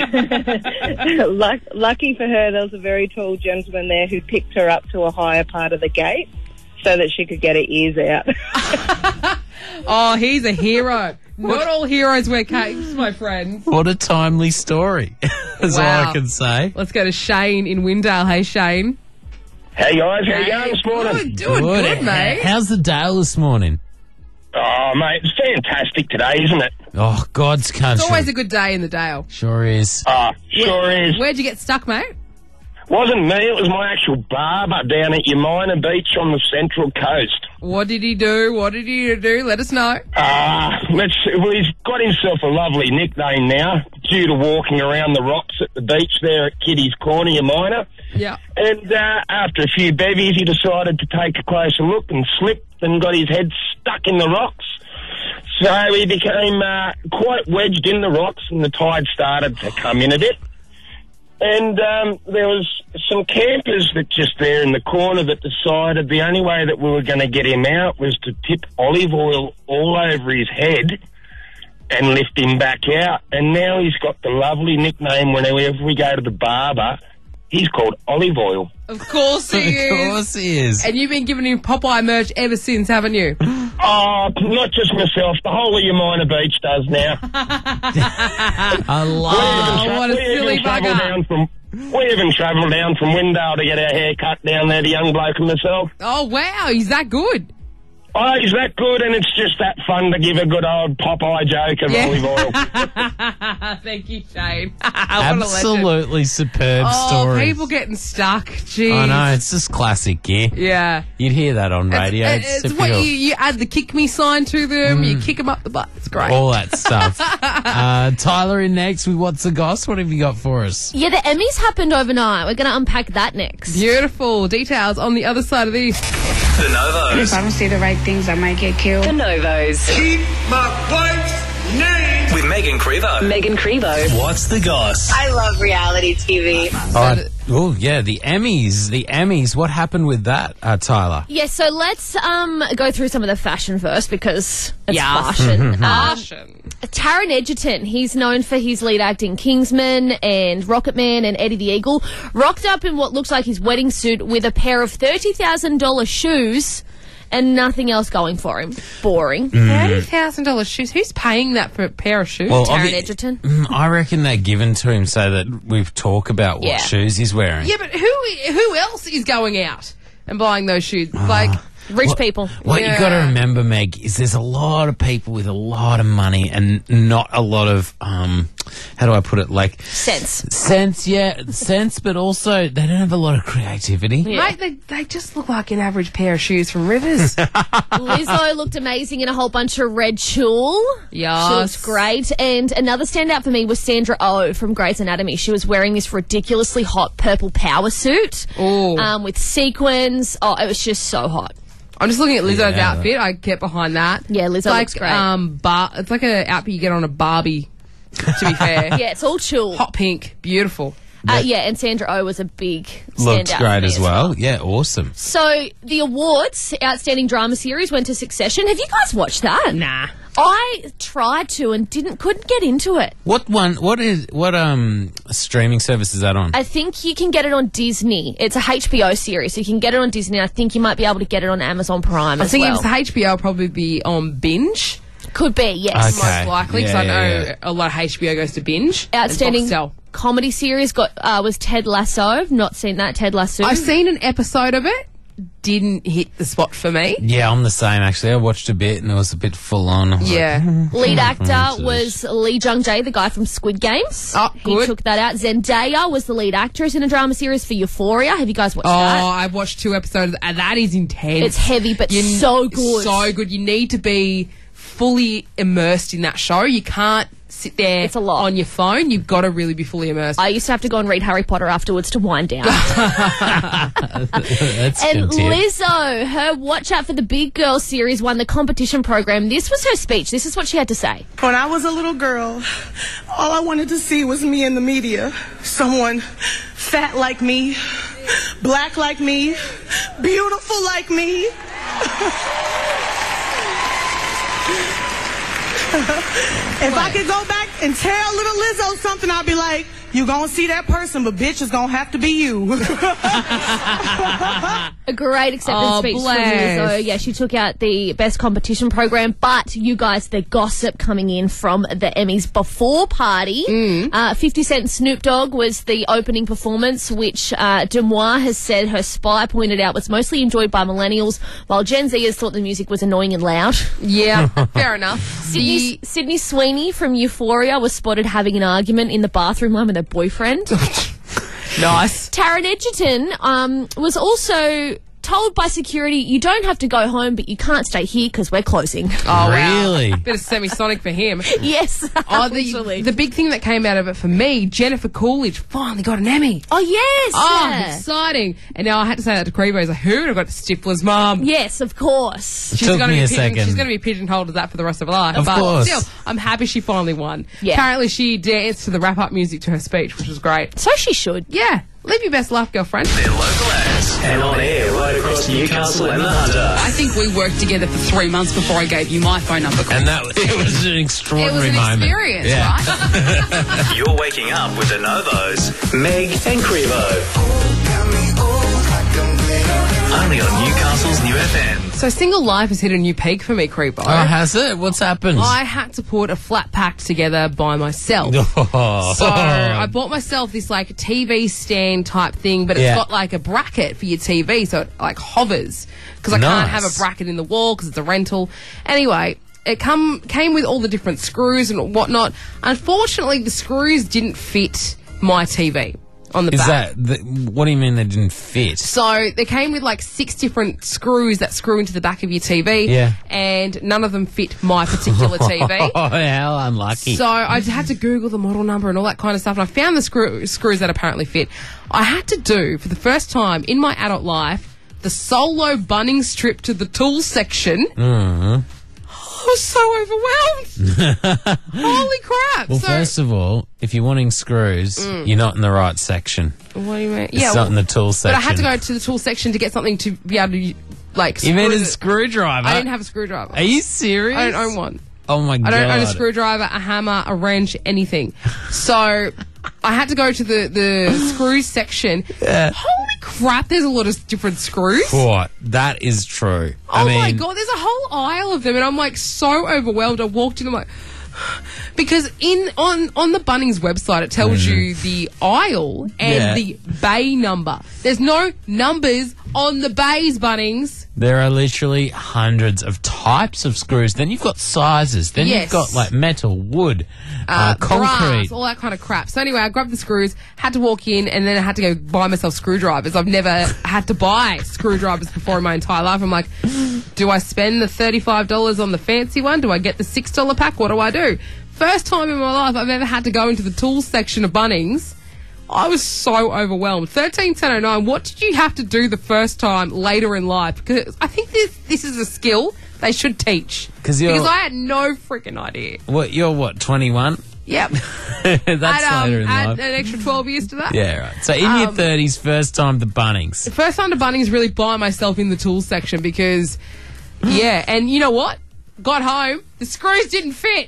Luck, lucky for her, there was a very tall gentleman there who picked her up to a higher part of the gate so that she could get her ears out. Oh, he's a hero. Not all heroes wear capes, my friends. What a timely story. That's all Wow. I can say. Let's go to Shane in Windale. Hey, Shane. Hey guys, how you going this morning? Good, doing good, mate. How's the Dale this morning? Oh, mate, it's fantastic today, isn't it? Oh, God's country. It's always a good day in the Dale. Sure is. Ah, sure is. Where'd you get stuck, mate? Wasn't me, it was my actual barber down at Yamina Beach on the Central Coast. What did he do? What did he do? Let us know. Ah, let's. Well, he's got himself a lovely nickname now, due to walking around the rocks at the beach there at Kitty's Corner, Yamina. Yeah. And uh, after a few bevies, he decided to take a closer look and slipped and got his head stuck in the rocks. So he became uh, quite wedged in the rocks, and the tide started to come in a bit. And um, there was some campers that just there in the corner that decided the only way that we were going to get him out was to tip olive oil all over his head and lift him back out. And now he's got the lovely nickname whenever we go to the barber, he's called Olive Oil. Of course he is. Of course he is. And you've been giving him Popeye merch ever since, haven't you? Oh, not just myself, the whole of Yamina Beach does now. I love Oh, what a we silly even travel bugger. down from We even travelled down from Windale to get our hair cut down there, the young bloke and myself. Oh, wow. He's that good. Oh, he's that good, and it's just that fun to give a good old Popeye joke of Yeah. olive oil. Thank you, Shane. What a legend. Absolutely superb Oh, story. people getting stuck. Jeez. I know, it's just classic gear. Yeah. You'd hear that on radio. It's, It's it's what you, typical. you add the kick me sign to them, you kick them up the butt. It's great. All that stuff. uh, Tyler in next with What's the Goss? What have you got for us? Yeah, the Emmys happened overnight. We're going to unpack that next. Beautiful details on the other side of this. The Novos. If I don't say the right things, I might get killed. The Novos. With Megan Crevo. Megan Crevo. What's the goss? I love reality T V. Oh, oh, yeah, the Emmys. The Emmys. What happened with that, uh, Tyler? Yeah, so let's um, go through some of the fashion first because it's Yes. fashion. um, Fashion. Taron Egerton, he's known for his lead act in Kingsman and Rocketman and Eddie the Eagle, rocked up in what looks like his wedding suit with a pair of thirty thousand dollars shoes and nothing else going for him. Boring. Thirty thousand dollars shoes. Who's paying that for a pair of shoes? Well, Taron obvi- Egerton. Mm, I reckon they're given to him so that we talk about what Yeah. shoes he's wearing. yeah, but who who else is going out and buying those shoes? Like, Rich What- people. What you Yeah. got to remember, Meg, is there's a lot of people with a lot of money and not a lot of, um, how do I put it, like... Sense. Sense, yeah, sense, but also they don't have a lot of creativity. Yeah. mate, they, they just look like an average pair of shoes from Rivers. Lizzo looked amazing in a whole bunch of red tulle. Yes. She looks great. And another standout for me was Sandra Oh from Grey's Anatomy. She was wearing this ridiculously hot purple power suit Ooh. um, with sequins. Oh, it was just so hot. I'm just looking at Lizzo's Yeah. outfit. I get behind that. Yeah, Lizzo it's like, looks great. Um, bar- it's like an outfit you get on a Barbie, to be fair. Yeah, it's all tulle. Hot pink. Beautiful. Uh, yeah, and Sandra Oh was a big standout. Looks for great me as well. Yeah, awesome. So the awards, Outstanding Drama Series, went to Succession. Have you guys watched that? Nah. I tried to and didn't couldn't get into it. What one, what is, what, um, streaming service is that on? I think you can get it on Disney. It's a H B O series, so you can get it on Disney. I think you might be able to get it on Amazon Prime I as think well. if it's H B O, it'll probably be on Binge. Could be, yes. Okay. Most likely, because Yeah, I know yeah, yeah. a lot of H B O goes to Binge. and Outstanding Foxtel. comedy series got uh, was Ted Lasso. I've not seen that. Ted Lasso. I've seen an episode of it. Didn't hit the spot for me. Yeah, I'm the same, actually. I watched a bit and it was a bit full on. I was like, Yeah. Lead actor Mm, was Lee Jung Jae, the guy from Squid Games. Oh, He good. took that out. Zendaya was the lead actress in a drama series for Euphoria. Have you guys watched Oh, that? I've watched two episodes, and that is intense. It's heavy, but You- so good. So good. You need to be fully immersed in that show. You can't sit there It's a lot. on your phone. You've got to really be fully immersed. I used to have to go and read Harry Potter afterwards to wind down. That's And good tip. Lizzo, her Watch Out for the Big Girl series won the competition program. This was her speech. This is what she had to say. When I was a little girl, all I wanted to see was me in the media. Someone fat like me, black like me, beautiful like me. If I could go back and tell little Lizzo something, I'd be like, you gonna see that person, but bitch, it's gonna have to be you. A great acceptance Oh, speech bless. from Lizzo. Yeah, she took out the best competition program. But you guys, the gossip coming in from the Emmys before party. Mm. Uh, fifty Cent Snoop Dogg was the opening performance, which uh, Demois has said her spy pointed out was mostly enjoyed by millennials, while Gen Zers thought the music was annoying and loud. yeah, fair enough. Sydney, The- Sydney Sweeney from Euphoria was spotted having an argument in the bathroom line with her boyfriend. nice. Taron Egerton um, was also told by security, you don't have to go home, but you can't stay here because we're closing. Oh, wow. Really? Bit of semisonic for him. Yes. Oh, the, literally. the big thing that came out of it for me, Jennifer Coolidge finally got an Emmy. Oh, yes. Oh, yeah. exciting. And now I had to say that to Crevo. He's like, who? And I got Stifler's mum. Yes, of course. She's Took gonna me be a pigeon, second. She's going to be pigeonholed as that for the rest of her life. Of but course. still, I'm happy she finally won. Yeah. Apparently, she danced to the wrap-up music to her speech, which was great. So she should. Yeah. Live your best life, girlfriend. Their local ads. And on air right across Newcastle and the Hunter. I think we worked together for three months before I gave you my phone number. And that was, it was an It extraordinary was an moment. experience, Yeah. right? You're waking up with the Novos, Meg and Crevo. Only on Newcastle's New F M. So Single Life has hit a new peak for me, Crevo. Oh, has it? What's happened? I had to put a flat pack together by myself. Oh. So I bought myself this like T V stand type thing, but it's Yeah. got like a bracket for your T V, so it like hovers because I can't Nice. have a bracket in the wall because it's a rental. Anyway, it come came with all the different screws and whatnot. Unfortunately, the screws didn't fit my T V on the Is back. that, the, what do you mean they didn't fit? So they came with like six different screws that screw into the back of your T V, Yeah. and none of them fit my particular T V. Oh, how unlucky. So I had to Google the model number and all that kind of stuff, and I found the screw- screws that apparently fit. I had to do, for the first time in my adult life, the solo Bunnings trip to the tools section. Mm-hmm. was so overwhelmed. Holy crap. Well, so, first of all, if you're wanting screws, Mm. you're not in the right section. what do you mean? It's not in the tool section. But I had to go to the tool section to get something to be able to, like, You mean screw a the- screwdriver? I didn't have a screwdriver. Are you serious? I don't own one. Oh my god! I don't own a screwdriver, a hammer, a wrench, anything. So I had to go to the, the screws section. Yeah. Holy crap, there's a lot of different screws. What? That is true. Oh I mean, my god, there's a whole aisle of them, and I'm like so overwhelmed. I walked in, I'm like, because in on on the Bunnings website it tells Mm. you the aisle and Yeah. the bay number. There's no numbers on the bays, Bunnings. there are literally hundreds of types of screws. Then you've got sizes. Then Yes. you've got like metal, wood, uh, Uh, concrete. brass, all that kind of crap. So anyway, I grabbed the screws, had to walk in, and then I had to go buy myself screwdrivers. I've never had to buy screwdrivers before in my entire life. I'm like, do I spend the thirty-five dollars on the fancy one? Do I get the six dollar pack? What do I do? First time in my life I've ever had to go into the tools section of Bunnings. I was so overwhelmed. thirteen ten oh nine, what did you have to do the first time later in life? Because I think this this is a skill they should teach. 'Cause you're- Because I had no freaking idea. What? You're what? twenty-one? Yep. That's Add, um, later in add life. an extra twelve years to that. Yeah, right. So in your Um, thirties, first time to Bunnings. The first time to Bunnings really by myself in the tools section because, yeah, and you know what? Got home, the screws didn't fit.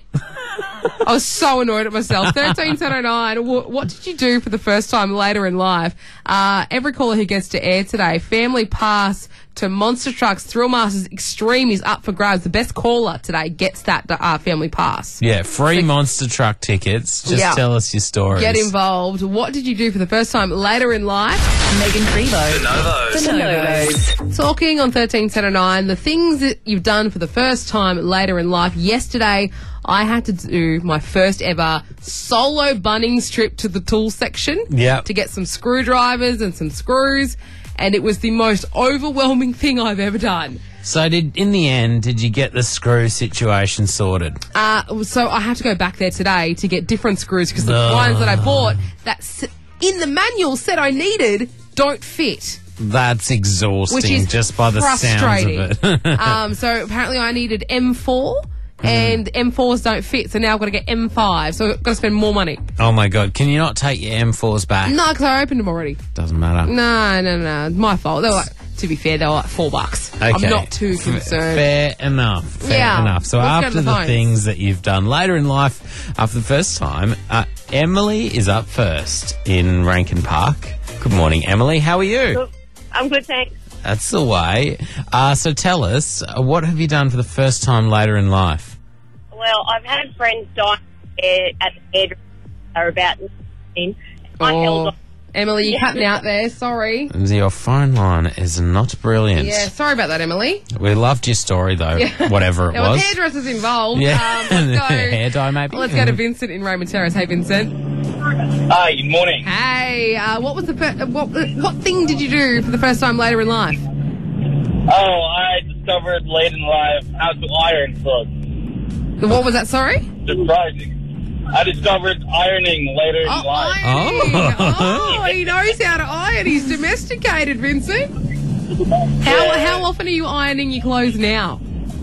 I was so annoyed at myself. thirteen ten oh nine, what, what did you do for the first time later in life? Uh, every caller who gets to air today, family pass to Monster Trucks Thrill Masters Extreme is up for grabs. The best caller today gets that uh, family pass. Yeah, free monster truck tickets. Just Yeah. tell us your stories. Get involved. What did you do for the first time later in life? Megan Frevo. The Novos. The Novos. Talking on thirteen ten oh nine, the things that you've done for the first time later in life. Yesterday, I had to do my first ever solo Bunnings trip to the tool section Yep. to get some screwdrivers and some screws, and it was the most overwhelming thing I've ever done. So did in the end, did you get the screw situation sorted? Uh, so I have to go back there today to get different screws because the Ugh. ones that I bought that s- in the manual said I needed don't fit. That's exhausting Which is just by the frustrating. sounds of it. um, so apparently I needed M four, and M fours don't fit, so now I've got to get M five, so I've got to spend more money. Oh my god, can you not take your M fours back? No, because I opened them already. Doesn't matter. No, no, no, my fault. They were like, to be fair, they were like four bucks. Okay. I'm not too F- concerned. Fair enough. Fair Yeah. enough. So Let's go to after the the, phones. things that you've done later in life, after the first time, uh, Emily is up first in Rankin Park. Good morning, Emily. How are you? I'm good, thanks. That's the way. Uh, so tell us, uh, what have you done for the first time later in life? Well, I've had friends die at the hairdresser about nineteen. I held Oh, on. Emily, you're Yeah. cutting out there. Sorry. Your phone line is not brilliant. Yeah, sorry about that, Emily. We loved your story, though, Yeah. whatever it There was was. hairdressers involved. Yeah. Um, let's go. Hair dye, maybe? Let's go to Vincent in Raymond Terrace. Hey, Vincent. Hi, good morning. Hey, uh, what was the fir- what what thing did you do for the first time later in life? Oh, I discovered late in life how to iron clothes. What was that? Sorry. Surprising. I discovered ironing later in Oh, life. ironing. Oh, he knows how to iron. He's domesticated, Vincent. How Yeah. how often are you ironing your clothes now?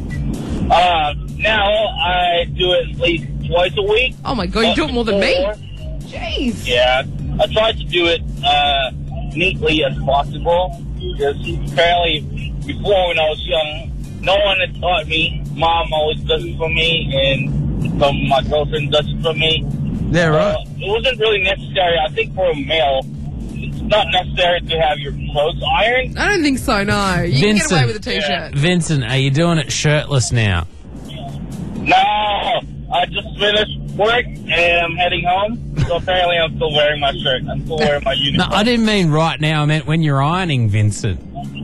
Uh, now I do it at least twice a week. Oh my god, you do it more than me. Before- Jeez. Yeah, I try to do it uh, neatly as possible. Because apparently, before when I was young, no one had taught me. Mom always does it for me, and some my girlfriend does it for me. Yeah, right. Uh, it wasn't really necessary. I think for a male, it's not necessary to have your clothes ironed. I don't think so. No, you can get away with a t-shirt. Vincent, are you doing it shirtless now? No, I just finished work and I'm heading home. So apparently, I'm still wearing my shirt. I'm still wearing my No, uniform. I didn't mean right now. I meant when you're ironing, Vincent.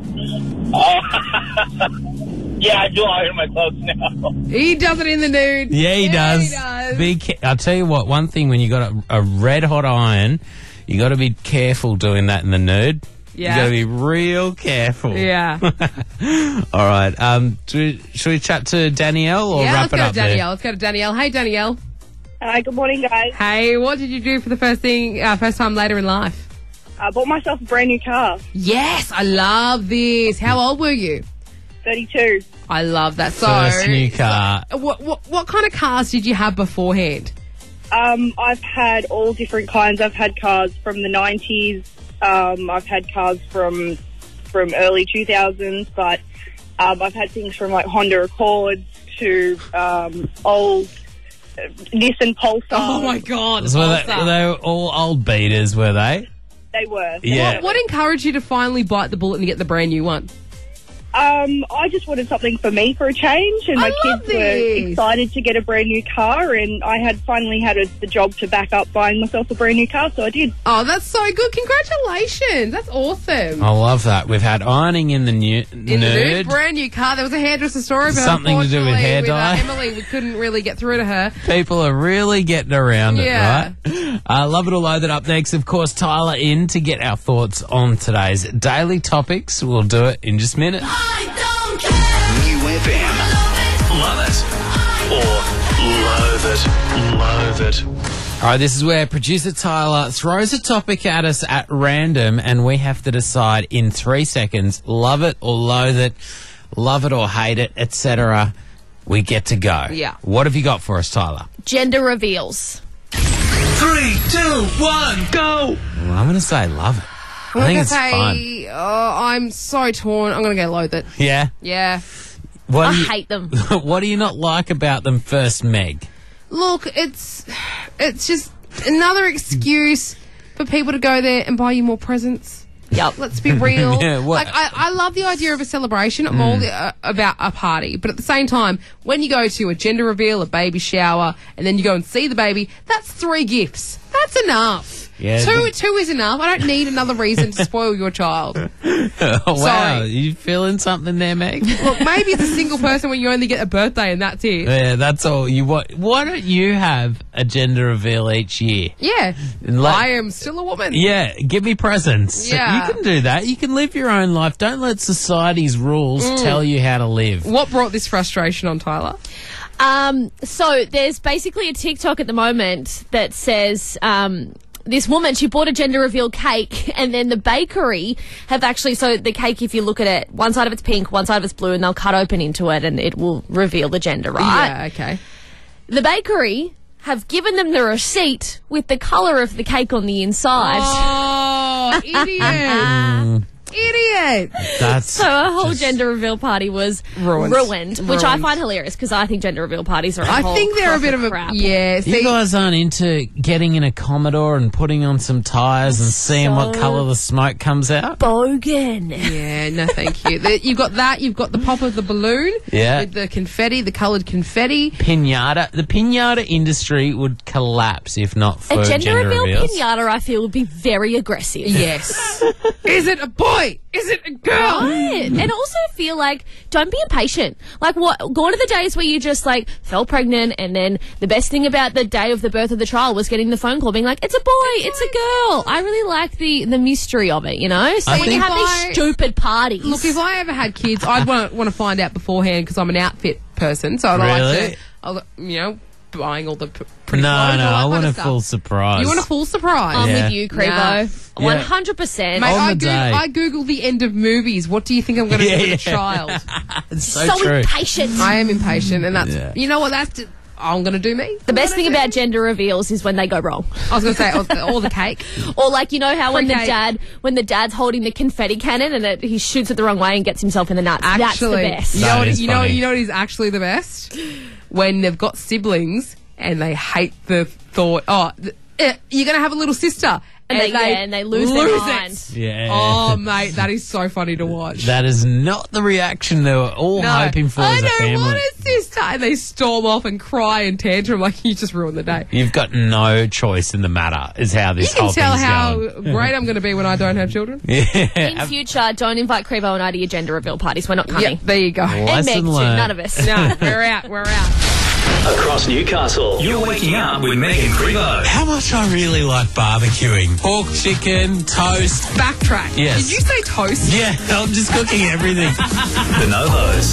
Yeah, I do iron my clothes now. He does it in the nude. Yeah, he does. He does. Be ca- I'll tell you what. One thing when you got a, a red hot iron, you got to be careful doing that in the nude. Yeah. You got to be real careful. Yeah. All right. Um, do we, should we chat to Danielle or yeah, wrap let's it go up to Danielle. Let's go to Danielle. Hey, Danielle. Hi, good morning, guys. Hey, what did you do for the first thing, uh, first time later in life? I bought myself a brand new car. Yes, I love this. How old were you? thirty-two. I love that. So, First new car. What, what what kind of cars did you have beforehand? Um, I've had all different kinds. I've had cars from the nineties. Um, I've had cars from from early two thousands, but um, I've had things from like Honda Accords to um, old uh, Nissan Pulsar. Oh my God! So were, they, were they all old beaters, were they? They were. Yeah. What, what encouraged you to finally bite the bullet and get the brand new one? Um, I just wanted something for me for a change, and my I love kids were this. excited to get a brand new car, and I had finally had a, the job to back up buying myself a brand new car, so I did. Oh, that's so good! Congratulations! That's awesome. I love that. We've had ironing in the new In the new nerd. brand new car, there was a hairdresser story, but Something to do with unfortunately, hair with, uh, dye. Emily, we couldn't really get through to her. People are really getting around Yeah. it, right? Uh, love it or loathe it. Up next, of course, Tyler in to get our thoughts on today's daily topics. We'll do it in just a minute. New F M. Love it. Or loathe it. Loathe it. All right, this is where producer Tyler throws a topic at us at random, and we have to decide in three seconds, love it or loathe it, love it or hate it, et cetera. We get to go. Yeah. What have you got for us, Tyler? Gender reveals. Three, two, one, go. Well, I'm going to say love it. I'm I think gonna it's say, fun. oh, I'm so torn. I'm going to go loathe it. Yeah? Yeah. What I do you, hate them. What do you not like about them first, Meg? Look, it's it's just another excuse for people to go there and buy you more presents. Yep. Let's be real. Yeah, what- Like I, I love the idea of a celebration. I'm all the, uh, about a party, but at the same time, when you go to a gender reveal, a baby shower, and then you go and see the baby, that's three gifts. That's enough. Yeah, two the- two is enough. I don't need another reason to spoil your child. Oh, wow. Sorry. You feeling something there, Meg? Look, maybe it's a single person when you only get a birthday and that's it. Yeah, that's all you want. Why don't you have a gender reveal each year? Yeah. And let- I am still a woman. Yeah, give me presents. Yeah. You can do that. You can live your own life. Don't let society's rules Mm. tell you how to live. What brought this frustration on, Tyler? Um, so there's basically a TikTok at the moment that says um, this woman, she bought a gender reveal cake, and then the bakery have actually, so the cake, if you look at it, one side of it's pink, one side of it's blue, and they'll cut open into it and it will reveal the gender, right? Yeah, okay. The bakery have given them the receipt with the colour of the cake on the inside. Oh, idiot. Idiot. That's So a whole just- gender reveal party was Ruined. ruined, which I Ruined. find hilarious because I think gender reveal parties are a I whole think they're a crock bit of a crap. yeah. You See, guys aren't into getting in a Commodore and putting on some tyres and seeing what So- colour the smoke comes out? Bogan. yeah, no, thank you. The, you've got that. You've got the pop of the balloon. Yeah. With the confetti, the coloured confetti. Pinata. The pinata industry would collapse if not for A gender, reveal reveals. pinata, I feel, would be very aggressive. Yes. Is it a boy? Is it a girl? Right. And also feel like, don't be impatient. Like, what? Gone are the days where you just, like, fell pregnant, and then the best thing about the day of the birth of the child was getting the phone call being like, it's a boy, it's a girl. I really like the, the mystery of it, you know? So I when you think have I- these stupid parties. Look, if I ever had kids, I'd want to want to find out beforehand because I'm an outfit person. So I'd like Really? to, I'll, you know, buying all the p- pretty No, clothes, no, all that I kind want of a stuff. full surprise. You want a full surprise? I'm Yeah. with you, Crevo. Yeah. one hundred percent. Mate, On I, the Goog- day. I Google the end of movies. What do you think I'm going to Yeah, do with yeah. a child? It's so, so true. impatient. I am impatient, and that's Yeah. you know what? That's just, I'm going to do me. The best thing about gender reveals is when they go wrong. I was going to say, or the, or the cake. Or like, you know how when the Pre-cake. dad, when the dad's holding the confetti cannon and it, he shoots it the wrong way and gets himself in the nuts. Actually, That's the best. you know That what? is You know, funny. you know what is actually the best when they've got siblings and they hate the thought. Oh, th- eh, you're going to have a little sister, And they- yeah, and they lose their it. mind. Yeah. Oh, mate, that is so funny to watch. That is not the reaction they were all No. hoping for I as a don't family. want a sister, and they storm off and cry and tantrum like you just ruined the day. You've got no choice in the matter, is how this You whole can tell thing's how going. great I'm going to be when I don't have children. Yeah. In future, don't invite Crevo and I to your gender reveal parties. We're not coming. Yep, there you go. And Lesson Meg too. learned. None of us. No, we're out. We're out. Across Newcastle, you're waking up with Meg and Crevo. How much I really like barbecuing. Pork, chicken, toast. Backtrack. Yes. Did you say toast? Yeah, I'm just cooking everything. The Novos.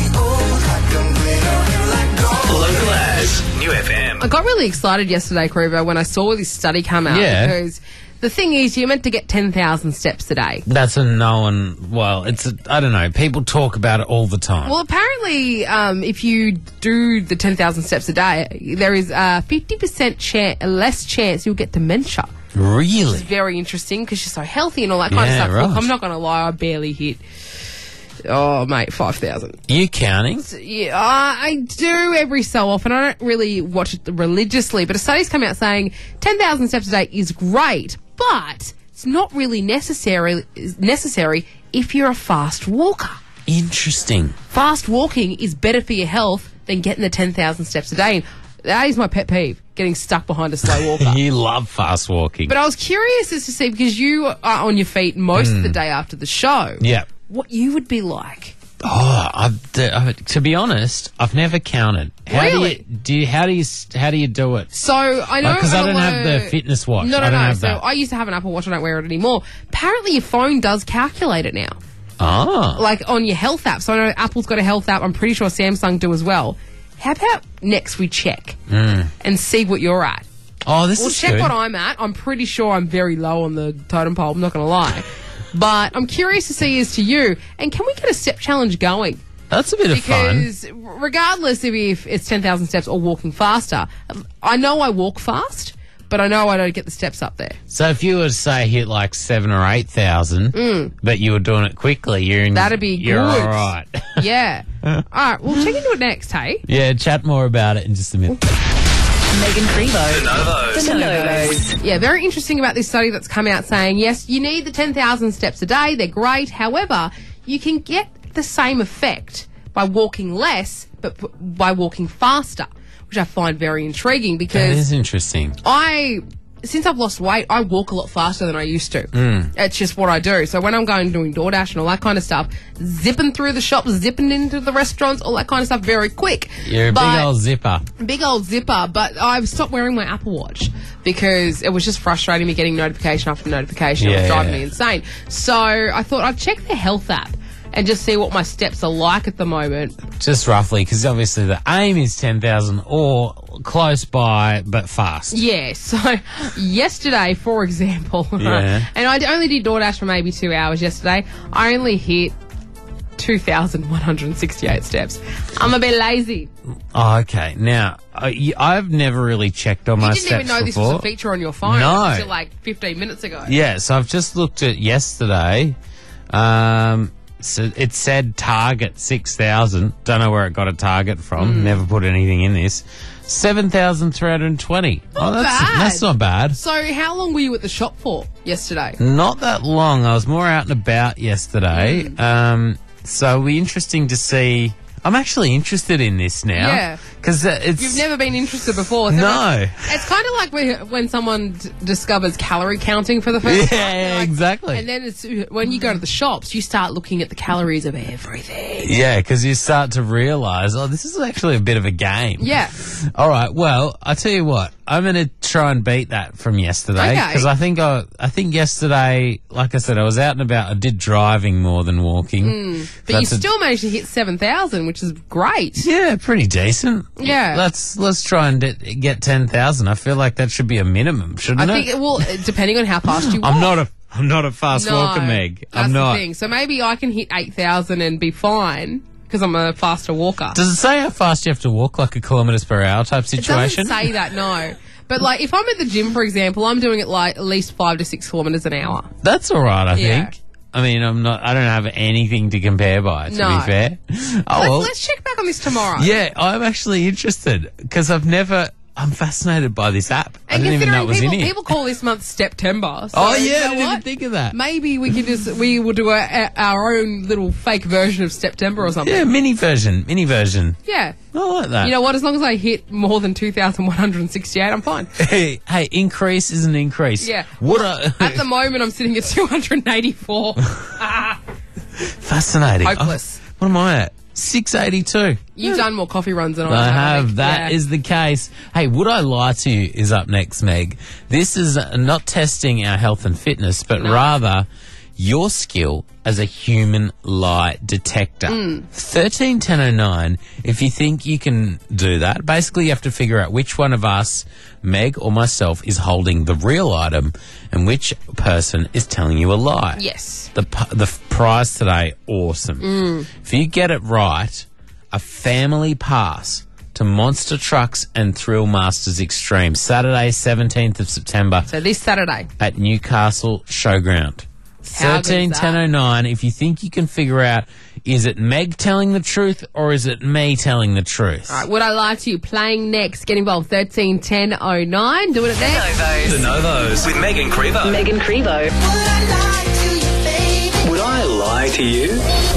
Local as New F M. I got really excited yesterday, Crevo, when I saw this study come out Yeah. because The thing is, you're meant to get ten thousand steps a day. That's a no one. Well, it's a, I don't know. People talk about it all the time. Well, apparently, um, if you do the ten thousand steps a day, there is a fifty percent chan- less chance you'll get dementia. Really? Which is very interesting because you're so healthy and all that kind Yeah, of stuff. right. Look, I'm not going to lie, I barely hit, oh, mate, five thousand. You counting? Yeah, I do every so often. I don't really watch it religiously, but a study's come out saying ten thousand steps a day is great, but it's not really necessary necessary if you're a fast walker. Interesting. Fast walking is better for your health than getting the ten thousand steps a day. And that is my pet peeve, getting stuck behind a slow walker. You love fast walking. But I was curious as to see, because you are on your feet most Mm. of the day after the show, Yeah. what you would be like. Oh, I've, I, to be honest, I've never counted. How Really? Do you, do you, how do you how do you do it? So I know Because I a don't lot have the of- fitness watch. No, no, I don't no. have So that. I used to have an Apple Watch. I don't wear it anymore. Apparently, your phone does calculate it now, Oh. like on your health app. So I know Apple's got a health app. I'm pretty sure Samsung do as well. How about next we check Mm. and see what you're at? Oh, this We'll is check good. what I'm at. I'm pretty sure I'm very low on the totem pole. I'm not going to lie, but I'm curious to see as to you. And can we get a step challenge going? That's a bit of fun. Because regardless of if it's ten thousand steps or walking faster, I know I walk fast, but I know I don't get the steps up there. So if you were to say hit like seven or eight thousand, Mm. but you were doing it quickly, you're in. That'd be you're good. all right. Yeah. All right, we'll check into it next, hey? Yeah, chat more about it in just a minute. Megan Crevo. The Novos. The Novos. Yeah, very interesting about this study that's come out saying, yes, you need the ten thousand steps a day. They're great. However, you can get the same effect by walking less, but p- by walking faster, which I find very intriguing That because is interesting. I, since I've lost weight, I walk a lot faster than I used to. Mm. It's just what I do. So when I'm going doing DoorDash and all that kind of stuff, zipping through the shops, zipping into the restaurants, all that kind of stuff, very quick. You're a But- big old zipper. Big old zipper, but I've stopped wearing my Apple Watch because it was just frustrating me getting notification after notification. It was Yeah, driving yeah. me insane. So I thought I'd check the health app and just see what my steps are like at the moment. Just roughly, because obviously the aim is ten thousand or close by, but fast. Yeah, so yesterday, for example, Yeah. and I only did DoorDash for maybe two hours yesterday, I only hit two thousand one hundred sixty-eight steps. I'm a bit lazy. Oh, okay. Now, I, I've never really checked on my You didn't steps even know this before. was a feature on your phone No. until like fifteen minutes ago. Yeah, so I've just looked at yesterday. Um, so it said target six thousand. Don't know where it got a target from. Mm. Never put anything in this. seven thousand three hundred twenty. Oh, that's, bad. that's not bad. So how long were you at the shop for yesterday? Not that long. I was more out and about yesterday. Mm. Um, so it'll be interesting to see. I'm actually interested in this now. Yeah. Because it's. You've never been interested before. So No. It's, it's kind of like when, when someone d- discovers calorie counting for the first Yeah, time. yeah, Like- exactly. And then it's when you go to the shops, you start looking at the calories of everything. Yeah, because you start to realise, oh, this is actually a bit of a game. Yeah. All right. Well, I tell you what, I'm going to try and beat that from yesterday Okay. because I think I, I think yesterday, like I said, I was out and about. I did driving more than walking. Mm. But That's you a- still managed to hit seven thousand, which is great. Yeah, pretty decent. Yeah. Let's let's try and d- get ten thousand. I feel like that should be a minimum, shouldn't I it? think, well, depending on how fast you walk. I'm not a I'm not a fast No, walker, Meg. That's I'm not. the thing. So maybe I can hit eight thousand and be fine because I'm a faster walker. Does it say how fast you have to walk, like a kilometres per hour type It situation? doesn't say that, no. But like, if I'm at the gym, for example, I'm doing it like at least five to six kilometres an hour. That's all right, I Yeah. think. I mean, I'm not. I don't have anything to compare by. To No. be fair. Oh let's, well. let's check back on this tomorrow. Yeah, I'm actually interested because I've never. I'm fascinated by this app. I And didn't even know it was considering in people, here. people call this month September. So Oh, yeah, you know I didn't even what? think of that. Maybe we could just we will do a, a, our own little fake version of September or something. Yeah, mini version, mini version. Yeah. I like that. You know what? As long as I hit more than two thousand one hundred sixty-eight, I'm fine. Hey, hey, increase is an increase. Yeah. Would I? At the moment, I'm sitting at two hundred eighty-four. Fascinating. Hopeless. Oh, what am I at? six eighty-two. You've done more coffee runs than I, I have. have. think. That Yeah. is the case. Hey, Would I Lie to You is up next, Meg. This is uh, not testing our health and fitness, but No. rather your skill as a human lie detector. Mm. thirteen ten oh nine, if you think you can do that, basically you have to figure out which one of us, Meg or myself, is holding the real item and which person is telling you a lie. Yes. The, p- the prize today, awesome. Mm. If you get it right, a family pass to Monster Trucks and Thrill Masters Extreme, Saturday, seventeenth of September. So this Saturday. At Newcastle Showground. How good is thirteen that? ten oh nine, if you think you can figure out, is it Meg telling the truth or is it me telling the truth? All right, would I lie to you? Playing next. Get involved. thirteen ten oh nine. Doing it next. The Novos with Megan Crevo. Megan Crevo. Would I lie to you?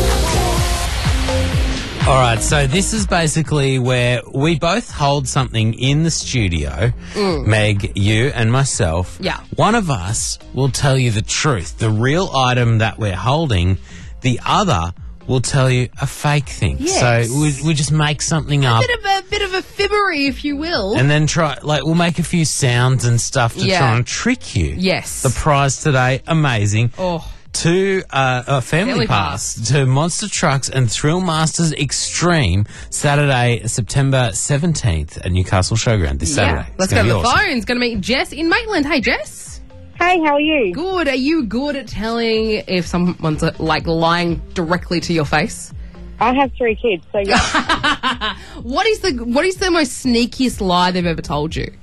All right, so this is basically where we both hold something in the studio, Mm. Meg, you and myself. Yeah. One of us will tell you the truth, the real item that we're holding. The other will tell you a fake thing. Yes. So we, we just make something A up bit of a bit of a fibbery, if you will. and then try, like, we'll make a few sounds and stuff to Yeah. try and trick you. Yes. The prize today, amazing. Oh. To uh, a family, Family pass, to Monster Trucks and Thrill Masters Extreme, Saturday, September seventeenth at Newcastle Showground this Saturday. Yeah. Let's It's go gonna to be the awesome. phones. Going to meet Jess in Maitland. Hey, Jess. Hey, how are you? Good. Are you good at telling if someone's uh, like lying directly to your face? I have three kids, so yeah. What is the what is the most sneakiest lie they've ever told you?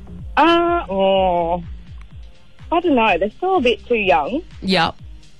uh, oh, I don't know. They're still a bit too young. Yep.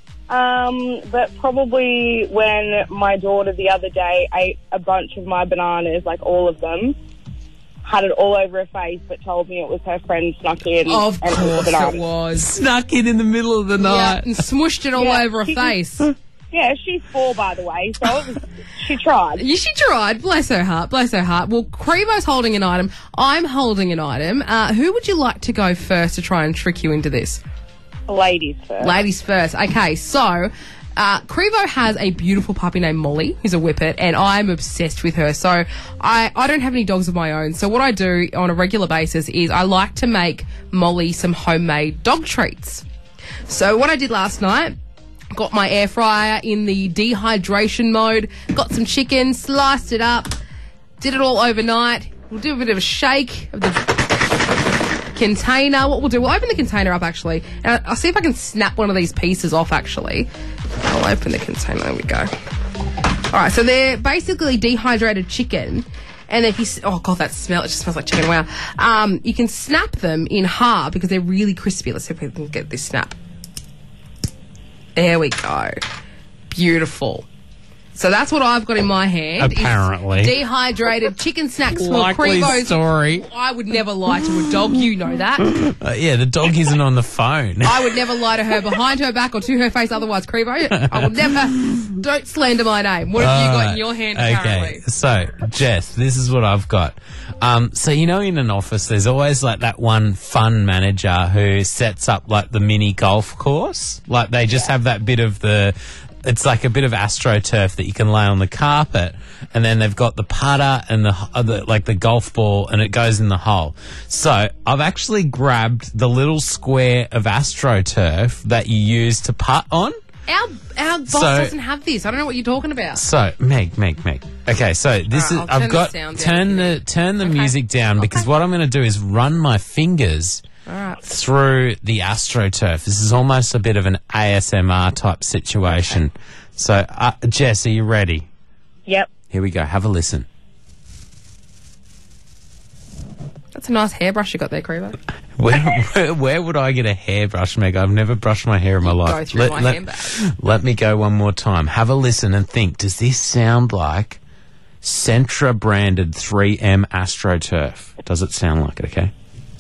Um, but probably when my daughter the other day ate a bunch of my bananas, like all of them, had it all over her face, but told me it was her friend snuck in. Of and course the it bananas. was. Snuck in in the middle of the Yeah, night. and smushed it all Yeah, over her she- face. Yeah, she's four, by the way, so it was, she tried. Yeah, she tried. Bless her heart. Bless her heart. Well, Crevo's holding an item. I'm holding an item. Uh, who would you like to go first to try and trick you into this? Ladies first. Ladies first. Okay, so uh, Crevo has a beautiful puppy named Molly, who's a whippet, and I'm obsessed with her. So I, I don't have any dogs of my own. So what I do on a regular basis is I like to make Molly some homemade dog treats. So what I did last night, got my air fryer in the dehydration mode, got some chicken, sliced it up, did it all overnight. We'll do a bit of a shake of the container. What we'll do, we'll open the container up actually, and I'll see if I can snap one of these pieces off actually. I'll open the container, there we go. Alright, so they're basically dehydrated chicken, and if you, s- oh god, that smell, it just smells like chicken, wow. Um, you can snap them in half because they're really crispy. Let's see if we can get this snap. There we go. Beautiful. So that's what I've got in my hand. is Apparently. Dehydrated chicken snacks for Likely Crevo's. story. I would never lie to a dog, you know that. Uh, yeah, the dog isn't on the phone. I would never lie to her behind her back or to her face, otherwise, Crevo, I would never, don't slander my name. What have you got in your hand apparently? Okay, so, Jess, this is what I've got. Um, so, you know, in an office, there's always like that one fun manager who sets up like the mini golf course. Like they just have that bit of the, it's like a bit of AstroTurf that you can lay on the carpet, and then they've got the putter and the, uh, the like the golf ball, and it goes in the hole. So I've actually grabbed the little square of AstroTurf that you use to putt on. Our, our boss So- doesn't have this. I don't know what you're talking about. So, Meg, Meg, Meg. Okay, so this Alright, is I'll turn I've the got sound down turn the turn the Okay. music down because what I'm going to do is run my fingers Alright. through the AstroTurf. This is almost a bit of an A S M R type situation. So, uh, Jess, are you ready? Yep. Here we go. Have a listen. That's a nice hairbrush you got there, Crevo. Where, where where would I get a hairbrush, Meg? I've never brushed my hair in my life. Go through my let, handbag. let me go one more time. Have a listen and think. Does this sound like Centra branded three M AstroTurf? Does it sound like it? Okay.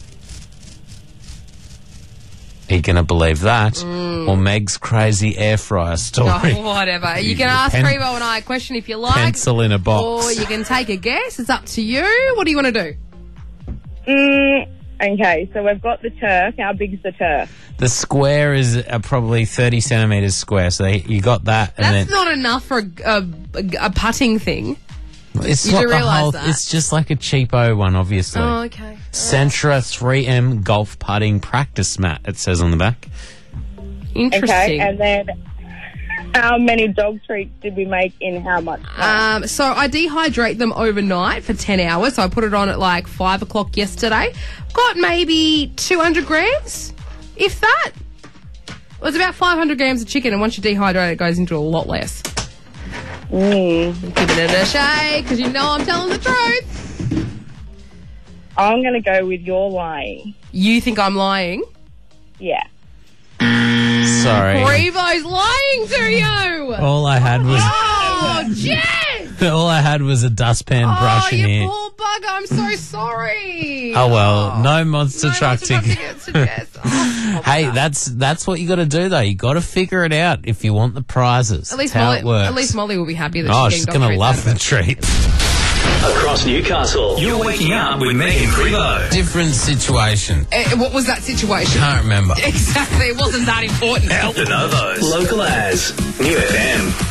Are you going to believe that? Or Meg's crazy air fryer story? Oh, whatever. You can ask Pen- Crevo and I a question if you like. Pencil in a box. Or you can take a guess. It's up to you. What do you want to do? Mm, okay, so we've got the turf. How big's the turf? The square is uh, probably thirty centimetres square, so you got that. And That's then not enough for a, a, a putting thing. it's you not do the realise whole. that. It's just like a cheapo one, obviously. Oh, okay. Centra three M golf putting practice mat. It says on the back. Interesting. Okay, and then how many dog treats did we make in how much time? Um, so I dehydrate them overnight for ten hours. So I put it on at like five o'clock yesterday. Got maybe two hundred grams, if that. It was about five hundred grams of chicken, and once you dehydrate it, it goes into a lot less. Mm. Giving it a shake, because you know I'm telling the truth. I'm going to go with your lying. You think I'm lying? Yeah. Sorry. Revo's lying to you! All I had was Oh, Jess! all I had was a dustpan Oh, brush in you here. poor bugger, I'm so sorry. Oh well, no monster No truck monster truck ticket. tickets to Jess. Oh, Hey, that's that's what you got to do though. You got to figure it out if you want the prizes. At least, That's how Molly, it works. at least Molly will be happy that oh, she's she's getting gonna dog love the treats out of treat. Across Newcastle, you're waking up with Megan Crevo. Different situation. it. Uh, what was that situation? Can't remember. Exactly, it wasn't that important. De Novos, local as New F M.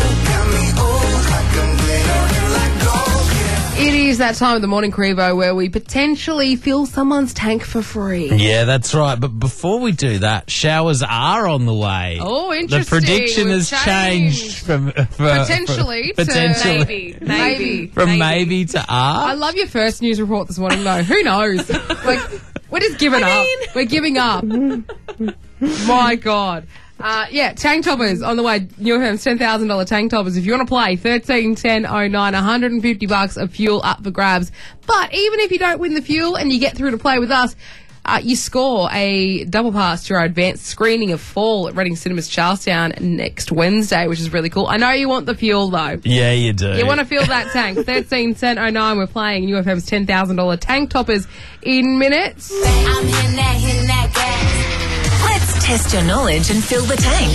It is that time of the morning, Crevo, where we potentially fill someone's tank for free. Yeah, that's right. But before we do that, showers are on the way. Oh, interesting. The prediction We've has changed. changed from, from Potentially from, to- potentially Maybe. Maybe. from maybe, to I are. love your first news report this morning, though. Who knows? Like, we're just giving up. We're giving up. My God. Uh, yeah, tank toppers on the way. New Hamp's ten thousand dollars tank toppers. If you want to play, thirteen ten oh nine, one hundred fifty bucks of fuel up for grabs. But even if you don't win the fuel and you get through to play with us, uh, you score a double pass to our advanced screening of Fall at Reading Cinemas Charlestown next Wednesday, which is really cool. I know you want the fuel, though. Yeah, you do. You want to fill that tank. thirteen ten oh nine, we're playing U F M's ten thousand dollars tank toppers in minutes. I'm hitting that, hitting that gas. Let's test your knowledge and fill the tank.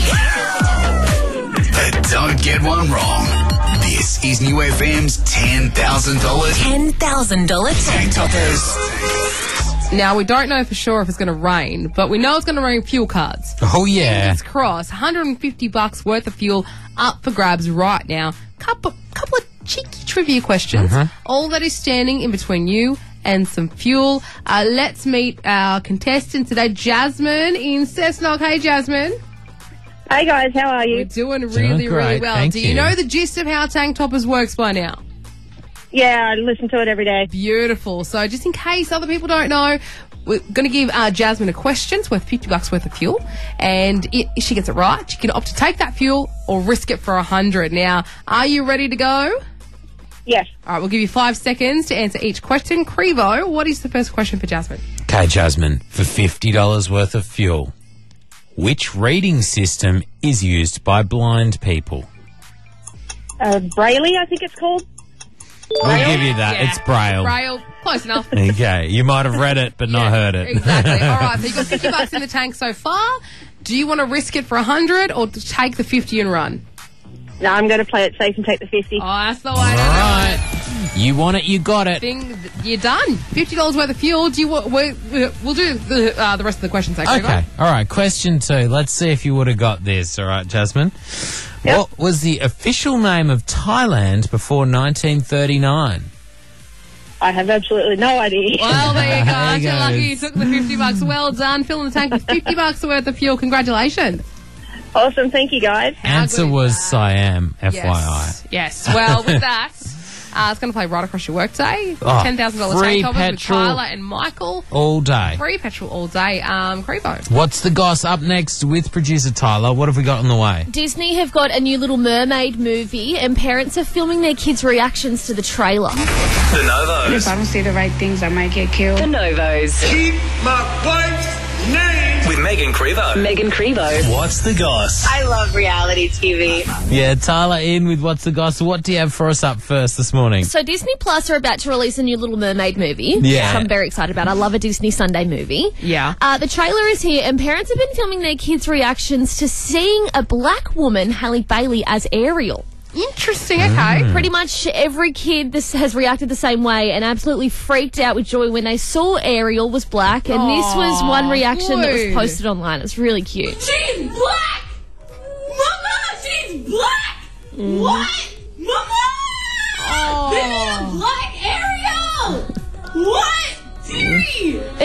But don't get one wrong. This is New F M's ten thousand dollars ten thousand dollars tank toppers. Now, we don't know for sure if it's going to rain, but we know it's going to rain fuel cards. Oh, yeah. Fingers crossed. one hundred fifty bucks worth of fuel up for grabs right now. Couple, couple of cheeky trivia questions. Uh-huh. All that is standing in between you and some fuel. Uh, let's meet our contestant today, Jasmine in Cessnock. Hey, Jasmine. Hey guys, how are We're you? doing really, Doing really great, well. thank Do you you. know the gist of how Tank Toppers works by now? Yeah, I listen to it every day. Beautiful. So just in case other people don't know, we're going to give uh, Jasmine a question. It's worth fifty bucks worth of fuel. And it, if she gets it right, she can opt to take that fuel or risk it for one hundred. Now, are you ready to go? Yes. All right, we'll give you five seconds to answer each question. Crevo, what is the first question for Jasmine? Okay, Jasmine, for fifty dollars worth of fuel, which reading system is used by blind people? Uh, Braille, I think it's called. We'll give you that. Yeah. It's Braille. Braille. Close enough. Okay, you might have read it but not heard it. Exactly. All right, so you've got fifty bucks in the tank so far. Do you want to risk it for one hundred or to take the fifty and run? No, I'm going to play it safe and take the fifty. Oh, that's the way All to do it. right. You want it, you got it. Thing, you're done. Fifty dollars worth of fuel. Do you want? We'll do the uh, the rest of the questions. Actually, Okay, all right. Question two. Let's see if you would have got this. All right, Jasmine. Yep. What was the official name of Thailand before nineteen thirty-nine? I have absolutely no idea. Well, there you go. There Aren't you you go. lucky you took the fifty bucks? Well done. Filling the tank with fifty bucks worth of fuel. Congratulations. Awesome, thank you guys. Answer good is was that? Siam, F Y I. Yes. Yes. Well, with that, uh, it's going to play right across your workday. Oh, ten thousand dollars free tank toppers with petrol. Tyler and Michael. All day. Free petrol all day. Um, Crevo. What's the goss up next with producer Tyler? What have we got on the way? Disney have got a new Little Mermaid movie, and parents are filming their kids' reactions to the trailer. The Novos. If I don't say the right things, I might get killed. The Novos. Keep my wife's name. With Megan Crevo. Megan Crevo. What's the goss? I love reality T V. Yeah, Tyler in with What's the Goss. What do you have for us up first this morning? So Disney Plus are about to release a new Little Mermaid movie. Yeah. Which I'm very excited about. I love a Disney Sunday movie. Yeah. Uh, the trailer is here, and parents have been filming their kids' reactions to seeing a black woman, Halle Bailey, as Ariel. Interesting. Okay. Pretty much every kid this has reacted the same way and absolutely freaked out with joy when they saw Ariel was black, and this was Aw, one reaction that was good. posted online. It's really cute. She's black! Mama, she's black! What? Mama! This is a black Ariel! What? Siri! It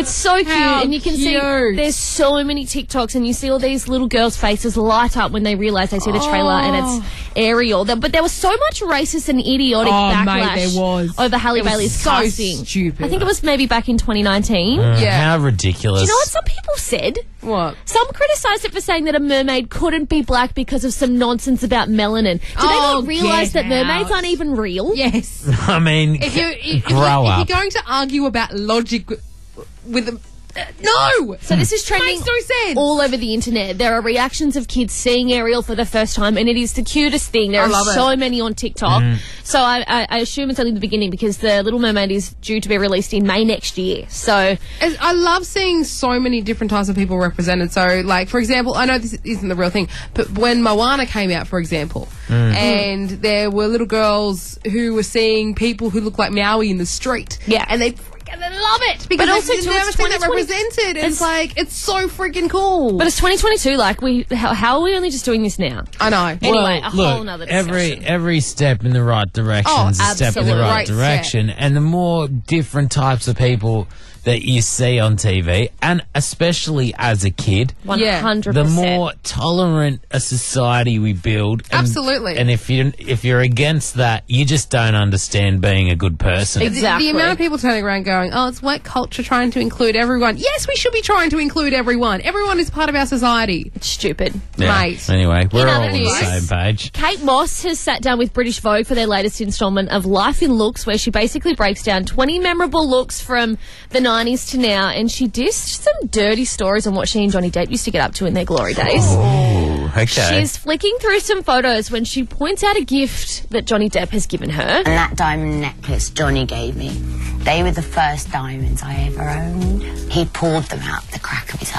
It's so cute, How and you can see cute. there's so many TikToks, and you see all these little girls' faces light up when they realise they see the trailer and it's Ariel. There- But there was so much racist and idiotic Oh, mate, backlash there was. over Halle It was Bailey's so casting. stupid. I think it was maybe back in twenty nineteen. Uh, Yeah. How ridiculous. Do you know what some people said? What? Some criticised it for saying that a mermaid couldn't be black because of some nonsense about melanin. Do they Oh, not realise get that mermaids out. aren't even real? Yes. I mean, If you if, grow you, up. if you're going to argue about logic with the uh, no. So this is trending Makes no sense. all over the internet. There are reactions of kids seeing Ariel for the first time, and it is the cutest thing. There I are love it. so many on TikTok. Mm. So I, I, I assume it's only the beginning because The Little Mermaid is due to be released in May next year. So As- I love seeing so many different types of people represented. So, like, for example, I know this isn't the real thing, but when Moana came out, for example, Mm. and there were little girls who were seeing people who look like Maui in the street. Yeah. And they freaking love it because But also, they've too, never it's seen that twenty twenty represented. And it's It's- like, it's so freaking cool. But it's twenty twenty-two. Like, we, how, how are we only just doing this now? I know. Anyway, a Look, whole nother discussion. every every step in the right direction Oh, is a step in the absolutely. right Right step. direction, and the more different types of people that you see on T V, and especially as a kid, one hundred the percent. more tolerant a society we build. And, Absolutely. And if you if you're against that, you just don't understand being a good person. The- Exactly. The, amount of people turning around going, oh, it's white culture trying to include everyone. Yes, we should be trying to include everyone. Everyone is part of our society. It's stupid. Yeah. Mate. Anyway, we're other all on the news- same page. Kate Moss has sat down with British Vogue for their latest instalment of Life in Looks, where she basically breaks down twenty memorable looks from the nineties to now, and she dissed some dirty stories on what she and Johnny Depp used to get up to in their glory days. Ooh, okay. She's flicking through some photos when she points out a gift that Johnny Depp has given her. And that diamond necklace Johnny gave me, they were the first diamonds I ever owned. He pulled them out the crack of his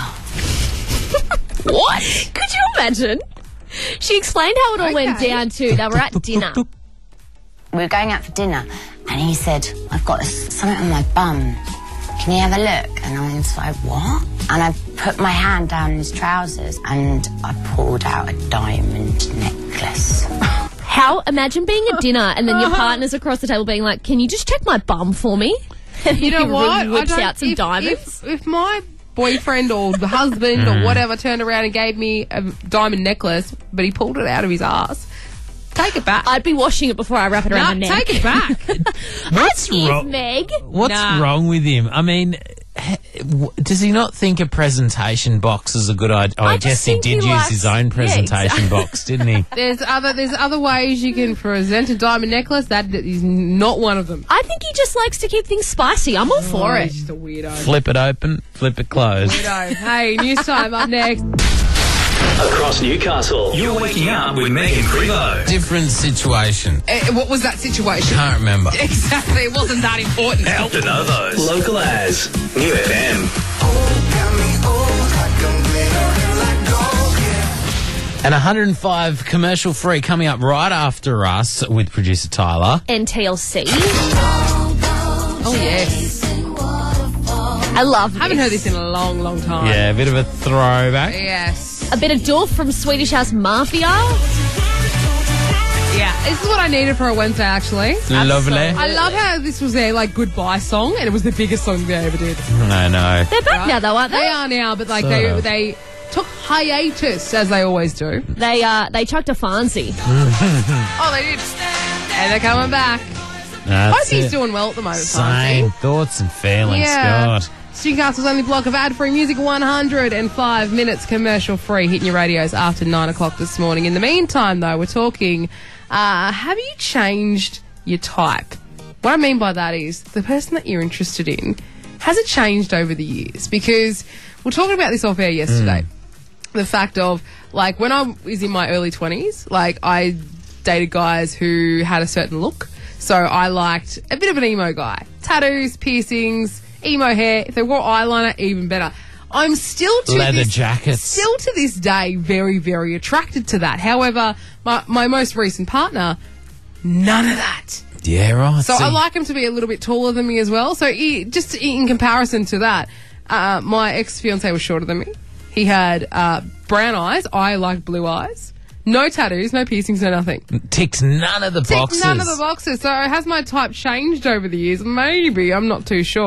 arse. What? Could you imagine? She explained how it all went Okay. down too. They were at dinner. We were going out for dinner, and he said, I've got s- something on my bum. Can you have a look? And I was like, what? And I put my hand down his trousers, and I pulled out a diamond necklace. How? Imagine being at dinner and then your partner's across the table being like, can you just check my bum for me? And You know he what? I whips don't- out some if, diamonds. If, if my boyfriend or the husband or whatever turned around and gave me a diamond necklace, but he pulled it out of his ass, take it back. I'd be washing it before I wrap it around No, my neck. take it back. What's Give wrong? Meg. What's Nah. wrong with him? I mean, he- w- does he not think a presentation box is a good idea? Oh, I, I guess just he think did he use likes- his own yeah, presentation exactly. box, didn't he? There's other there's other ways you can present a diamond necklace. That is not one of them. I think he just likes to keep things spicy. I'm all for Oh, it. he's just a weirdo. Flip it open, flip it closed. Weirdo. Hey, news time up next. Across Newcastle, you're waking up with Megan Prevo. Different situation. Eh, what was that situation? Can't remember. Exactly. It wasn't that important. De Novos. Local as New F M. And one hundred five commercial free coming up right after us with producer Tyler. And T L C. Oh yes. I love Haven't heard this in a long, long time. Yeah, a bit of a throwback. Yes. A bit of Dorf from Swedish House Mafia. Yeah. This is what I needed for a Wednesday, actually. Lovely. I love how this was their like goodbye song, and it was the biggest song they ever did. I know. They're back now, though, aren't They they? are now, but like Sort they of. they took hiatus as they always do. They uh, they chucked a fancy. Oh, they did. And they're coming back. That's Hope he's it. doing well at the moment. Same Fancy. thoughts and feelings. Yeah. God. Newcastle's only block of ad-free music, one hundred five minutes commercial-free, hitting your radios after nine o'clock this morning. In the meantime, though, we're talking, uh, have you changed your type? What I mean by that is the person that you're interested in, has it changed over the years? Because we're talking about this off air yesterday. The fact of, like, when I was in my early twenties, like, I dated guys who had a certain look. So I liked a bit of an emo guy. Tattoos, piercings, emo hair. If they wore eyeliner, even better. I'm still to Leather this, jackets. still to this day very, very attracted to that. However, my, my most recent partner, none of that. Yeah, right. So See, I like him to be a little bit taller than me as well. So he, just in comparison to that, uh, my ex-fiancé was shorter than me. He had uh, brown eyes. I like blue eyes. No tattoos, no piercings, no nothing. ticks none of the Tick boxes. none of the boxes. So has my type changed over the years? Maybe. I'm not too sure.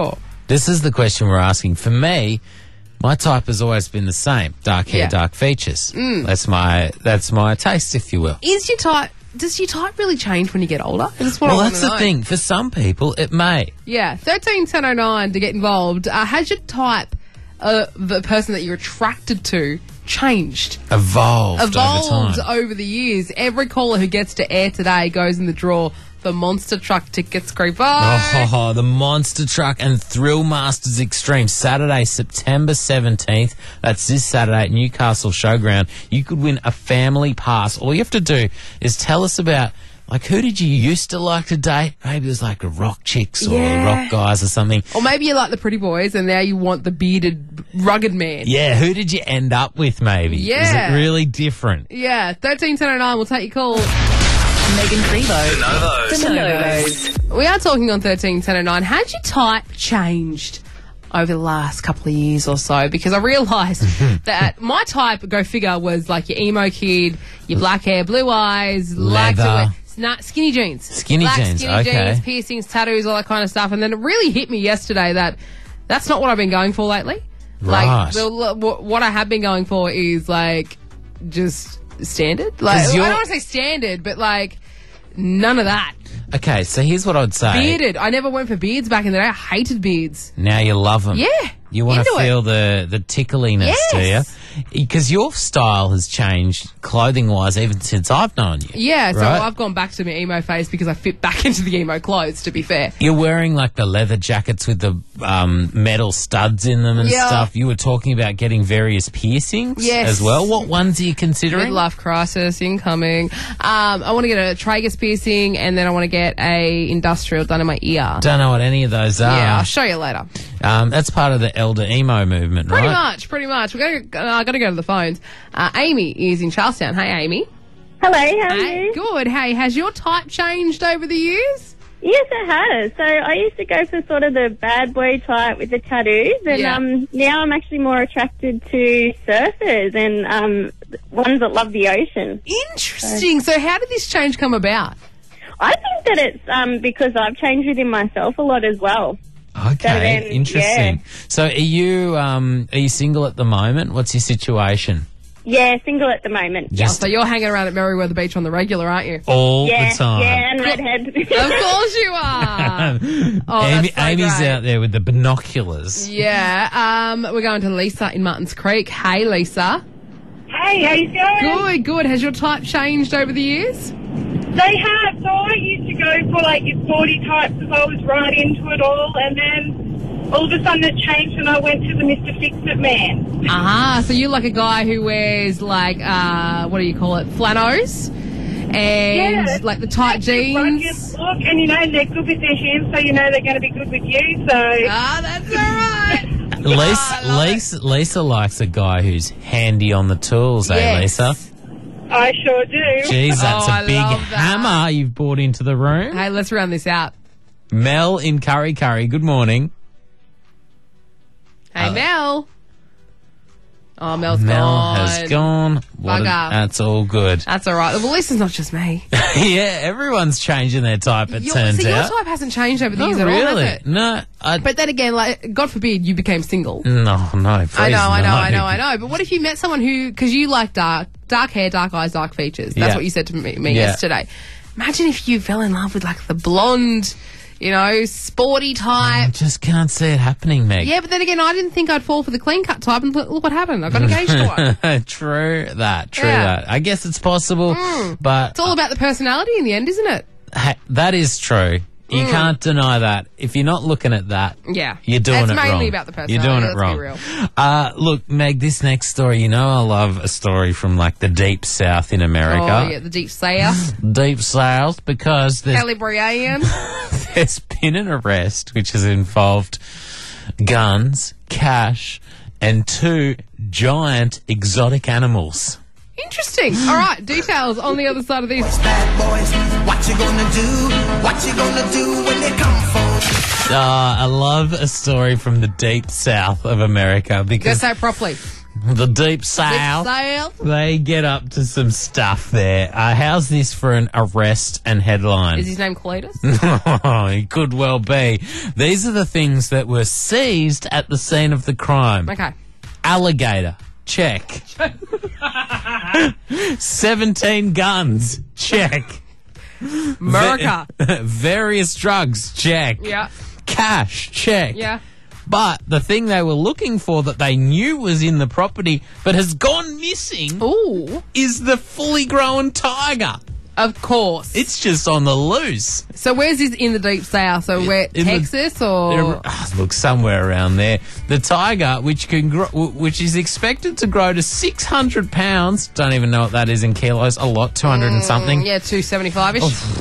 This is the question we're asking. For me, my type has always been the same: dark hair, Yeah. dark features. Mm. That's my that's my taste, if you will. Is your type? Does your type really change when you get older? That's what I Well, wanna that's the know. thing. For some people, it may. Yeah, thirteen ten oh nine to get involved. Uh, has your type, uh, the person that you're attracted to, changed? Evolved, Evolved over time. over the years. Every caller who gets to air today goes in the draw for Monster Truck tickets, Creepo. Oh, the Monster Truck and Thrill Masters Extreme, Saturday, September seventeenth. That's this Saturday at Newcastle Showground. You could win a family pass. All you have to do is tell us about, like, who did you used to like to date? Maybe it was like a rock chicks or Yeah. rock guys or something. Or maybe you like the pretty boys and now you want the bearded, rugged man. Yeah, who did you end up with, maybe? Yeah. Is it really different? Yeah, thirteen ten oh nine, we'll take your call. Megan Frevo. The Novos. The Novos. We are talking on thirteen ten oh nine. Has your type changed over the last couple of years or so? Because I realised that my type, go figure, was like your emo kid, your black hair, blue eyes, like to Leather. wear sna- skinny jeans. Skinny Black jeans, skinny okay. jeans, piercings, tattoos, all that kind of stuff. And then it really hit me yesterday that that's not what I've been going for lately. Right. Like, the, what what I have been going for is like just standard. Like, 'Cause I you're- don't want to say standard, but like none of that. Okay, so here's what I'd say. Bearded. I never went for beards back in the day. I hated beards. Now you love them. Yeah. You want to into it. feel the, the tickliness, do you? Yes. Because your style has changed clothing-wise even since I've known you. Yeah, so right? I've gone back to my emo phase because I fit back into the emo clothes, to be fair. You're wearing like the leather jackets with the um, metal studs in them and Yeah. stuff. You were talking about getting various piercings Yes. as well. What ones are you considering? Midlife crisis incoming. Um, I want to get a tragus piercing and then I want to get a industrial done in my ear. Don't know what any of those are. Yeah, I'll show you later. Um, that's part of the elder emo movement, Pretty right? much, pretty much. We're gonna, uh, got to go to the phones. Uh, Amy is in Charlestown. Hey, Amy. Hello, how are Hey, you? good. Hey, has your type changed over the years? Yes, it has. So I used to go for sort of the bad boy type with the tattoos, and Yeah. um, now I'm actually more attracted to surfers and um, ones that love the ocean. Interesting. So how did this change come about? I think that it's um, because I've changed within myself a lot as well. Okay, So then, interesting. So are you um, are you single at the moment? What's your situation? Yeah, single at the moment. Yeah, so you're hanging around at Merriweather Beach on the regular, aren't you? All yeah, the time. Yeah, and redhead. Of course you are. Oh, Amy, that's so Amy's great. out there with the binoculars. Yeah. Um, we're going to Lisa in Martins Creek. Hey, Lisa. Hey, how you going? Good, good. Has your type changed over the years? They have. So I used to go for like your sporty type because I was right into it all, and then all of a sudden it changed and I went to the Mister Fix-It man. Ah, so you're like a guy who wears like, uh, what do you call it, flanos? And Yeah. like the tight jeans. Rugged look, and you know they're good with their hands, so you know they're going to be good with you. So ah, that's all right. Lisa, Lisa, Lisa likes a guy who's handy on the tools, eh, Yes. Lisa? I sure do. Jeez, that's Oh, a I big love that. hammer you've brought into the room. Hey, let's round this out. Mel in Curry Curry, good morning. Hey, Uh, Mel. Oh, Mel's Mel gone. has gone. What a- Bugger. that's all good. That's all right. Well, Lisa's not just me. Yeah, everyone's changing their type, it Your, turns see, your out. type hasn't changed over the Not years at all, really. has it? No, I, But then again, like, God forbid you became single. no, no, please, I know, I know, no. I know, I know. But what if you met someone who, because you like dark, dark hair, dark eyes, dark features. That's Yeah. what you said to me, me Yeah. yesterday. Imagine if you fell in love with like the blonde, you know, sporty I type. just can't see it happening, Meg. Yeah, but then again, I didn't think I'd fall for the clean cut type, and look, look what happened. I got engaged to one. True that, true Yeah. that. I guess it's possible, Mm. but It's all about the personality in the end, isn't it? ha- that is true. You Mm. can't deny that. If you're not looking at that, Yeah. you're doing It's it wrong. mainly about the You're doing personality, it let's be wrong. real. Uh, look, Meg, this next story, you know I love a story from like the deep south in America. Oh, yeah, the deep south. Deep south, because there's, Calibrian. there's been an arrest which has involved guns, cash, and two giant exotic animals. Interesting. All right, details on the other side of this. Boys, what you gonna do? What you gonna do when they come for? Uh, I love a story from the deep south of America Go because say it properly. The deep south. South. They get up to some stuff there. Uh, how's this for an arrest and headline? Is his name Cletus? Oh, he could well be. These are the things that were seized at the scene of the crime. Okay. Alligator. Check. seventeen guns. Check. America. Va- various drugs. Check. Yeah. Cash. Check. Yeah. But the thing they were looking for that they knew was in the property but has gone missing Ooh. is the fully grown tiger. Of course. It's just on the loose. So where's this in the deep south? So where, In the- Texas or? Oh, look, somewhere around there. The tiger, which can grow, which is expected to grow to six hundred pounds. Don't even know what that is in kilos. A lot, two hundred and something. Mm, yeah, two seventy-five-ish.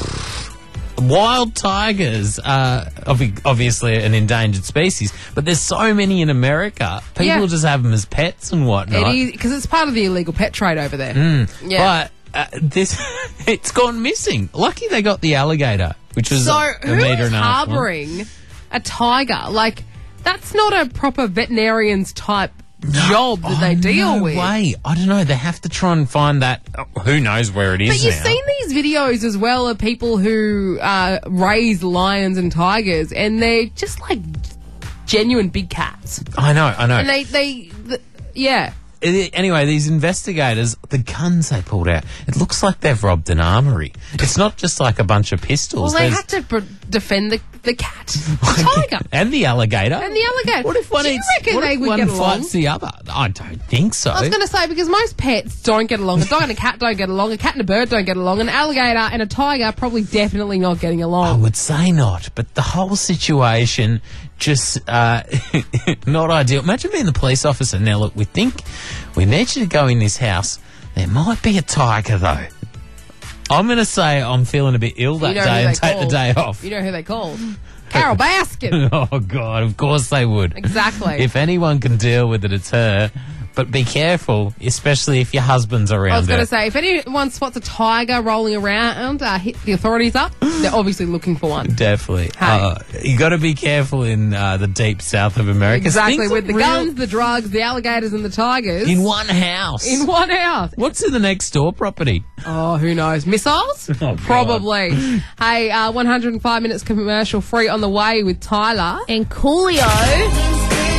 Wild tigers are obvi- obviously an endangered species, but there's so many in America. People Yeah. just have them as pets and whatnot. It is, because it's part of the illegal pet trade over there. Mm. Yeah. But uh, this, it's gone missing. Lucky they got the alligator, which was So a, a who metre is and a half long. harbouring a tiger? Like, that's not a proper veterinarian's type job that they deal no with. way. I don't know. They have to try and find that. Oh, who knows where it is But you've now. seen these videos as well of people who uh, raise lions and tigers, and they're just like genuine big cats. I know, I know. And they, they, th- yeah. I- Anyway, these investigators, the guns they pulled out, it looks like they've robbed an armory. It's not just like a bunch of Well, pistols. they There's- had to pr- defend the, the cat, the tiger, and the alligator. and the alligator. What if one Do you eats, reckon what they if would one get along? fights the other? I don't think so. I was going to say, because most pets don't get along. A dog and a cat don't get along. A cat and a bird don't get along. An alligator and a tiger probably definitely not getting I along. would say not, but the whole situation just uh, not ideal. Imagine being the police officer. Now, look, we think we need you to go in this house. There might be a tiger, though. I'm going to say I'm feeling a bit ill that You know day who and they take the called. day off. You know who they called? Carol Baskin. Oh, God, of course they would. Exactly. If anyone can deal with it, it's her. But be careful, especially if your husband's around I was going her. to say, if anyone spots a tiger rolling around, uh, hit the authorities up. They're obviously looking for one. Definitely. Hey. Uh, you got to be careful in uh, the deep south of America. Exactly, Things with are the real- guns, the drugs, the alligators, and the tigers. In one house. In one house. What's in the next door property? Oh, who knows? Missiles? Oh, God. Probably. Hey, uh, one hundred five minutes commercial free on the way with Tyler. And Coolio.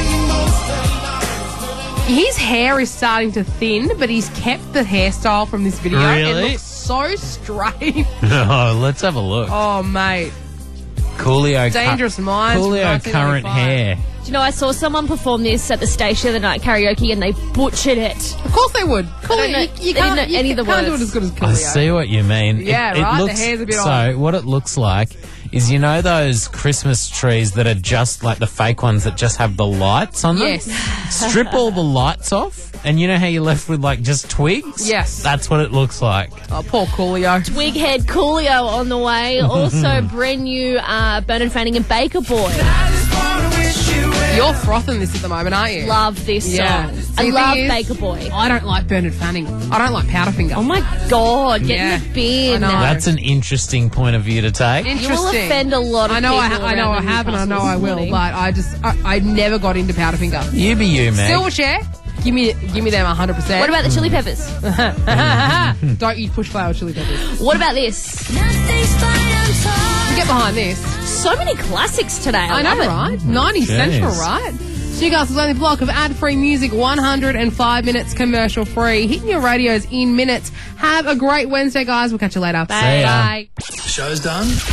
His hair is starting to thin, but he's kept the hairstyle from this video. It Really? looks so straight. Oh, let's have a look. Oh, mate. Coolio. Dangerous Minds from Coolio nineteen current ninety-five. hair. Do you know, I saw someone perform this at the stage the other night, karaoke, and they butchered it. Of course they would. I don't know- you, you they can't, didn't know you any of the can't do it words. as good as Coolio. I see what you mean. Yeah, it, it right? The Looks, hair's a bit so odd. what it looks like is, you know those Christmas trees that are just like the fake ones that just have the lights on them? Yes. Strip all the lights off, and you know how you're left with like just twigs? Yes. That's what it looks like. Oh, poor Coolio. Twighead Coolio on the way. Also, brand new uh, Bernard Fanning and Baker Boy. You're frothing this at the moment, aren't you? Love this Yeah. song. See, I the love thing is, Baker Boy. I don't like Bernard Fanning. I don't like Powderfinger. Oh my God, get Yeah. in the bin. I know. That's an interesting point of view to take. You will Interesting. offend a lot of I know I, people ha- I know I around have and I know Newcastle I this will, morning. but I just I, I never got into Powderfinger. You be you, man. Silverchair, give me give me them one hundred percent. What about the Chili Peppers? Don't eat push flower chili peppers. What about this? Get behind this. So many classics today. I, I know, love it. right? nineties Jeez. Central, right? Newcastle's only block of ad-free music, one hundred five minutes commercial free. Hitting your radios in minutes. Have a great Wednesday, guys. We'll catch you later. See ya. Bye. Show's done.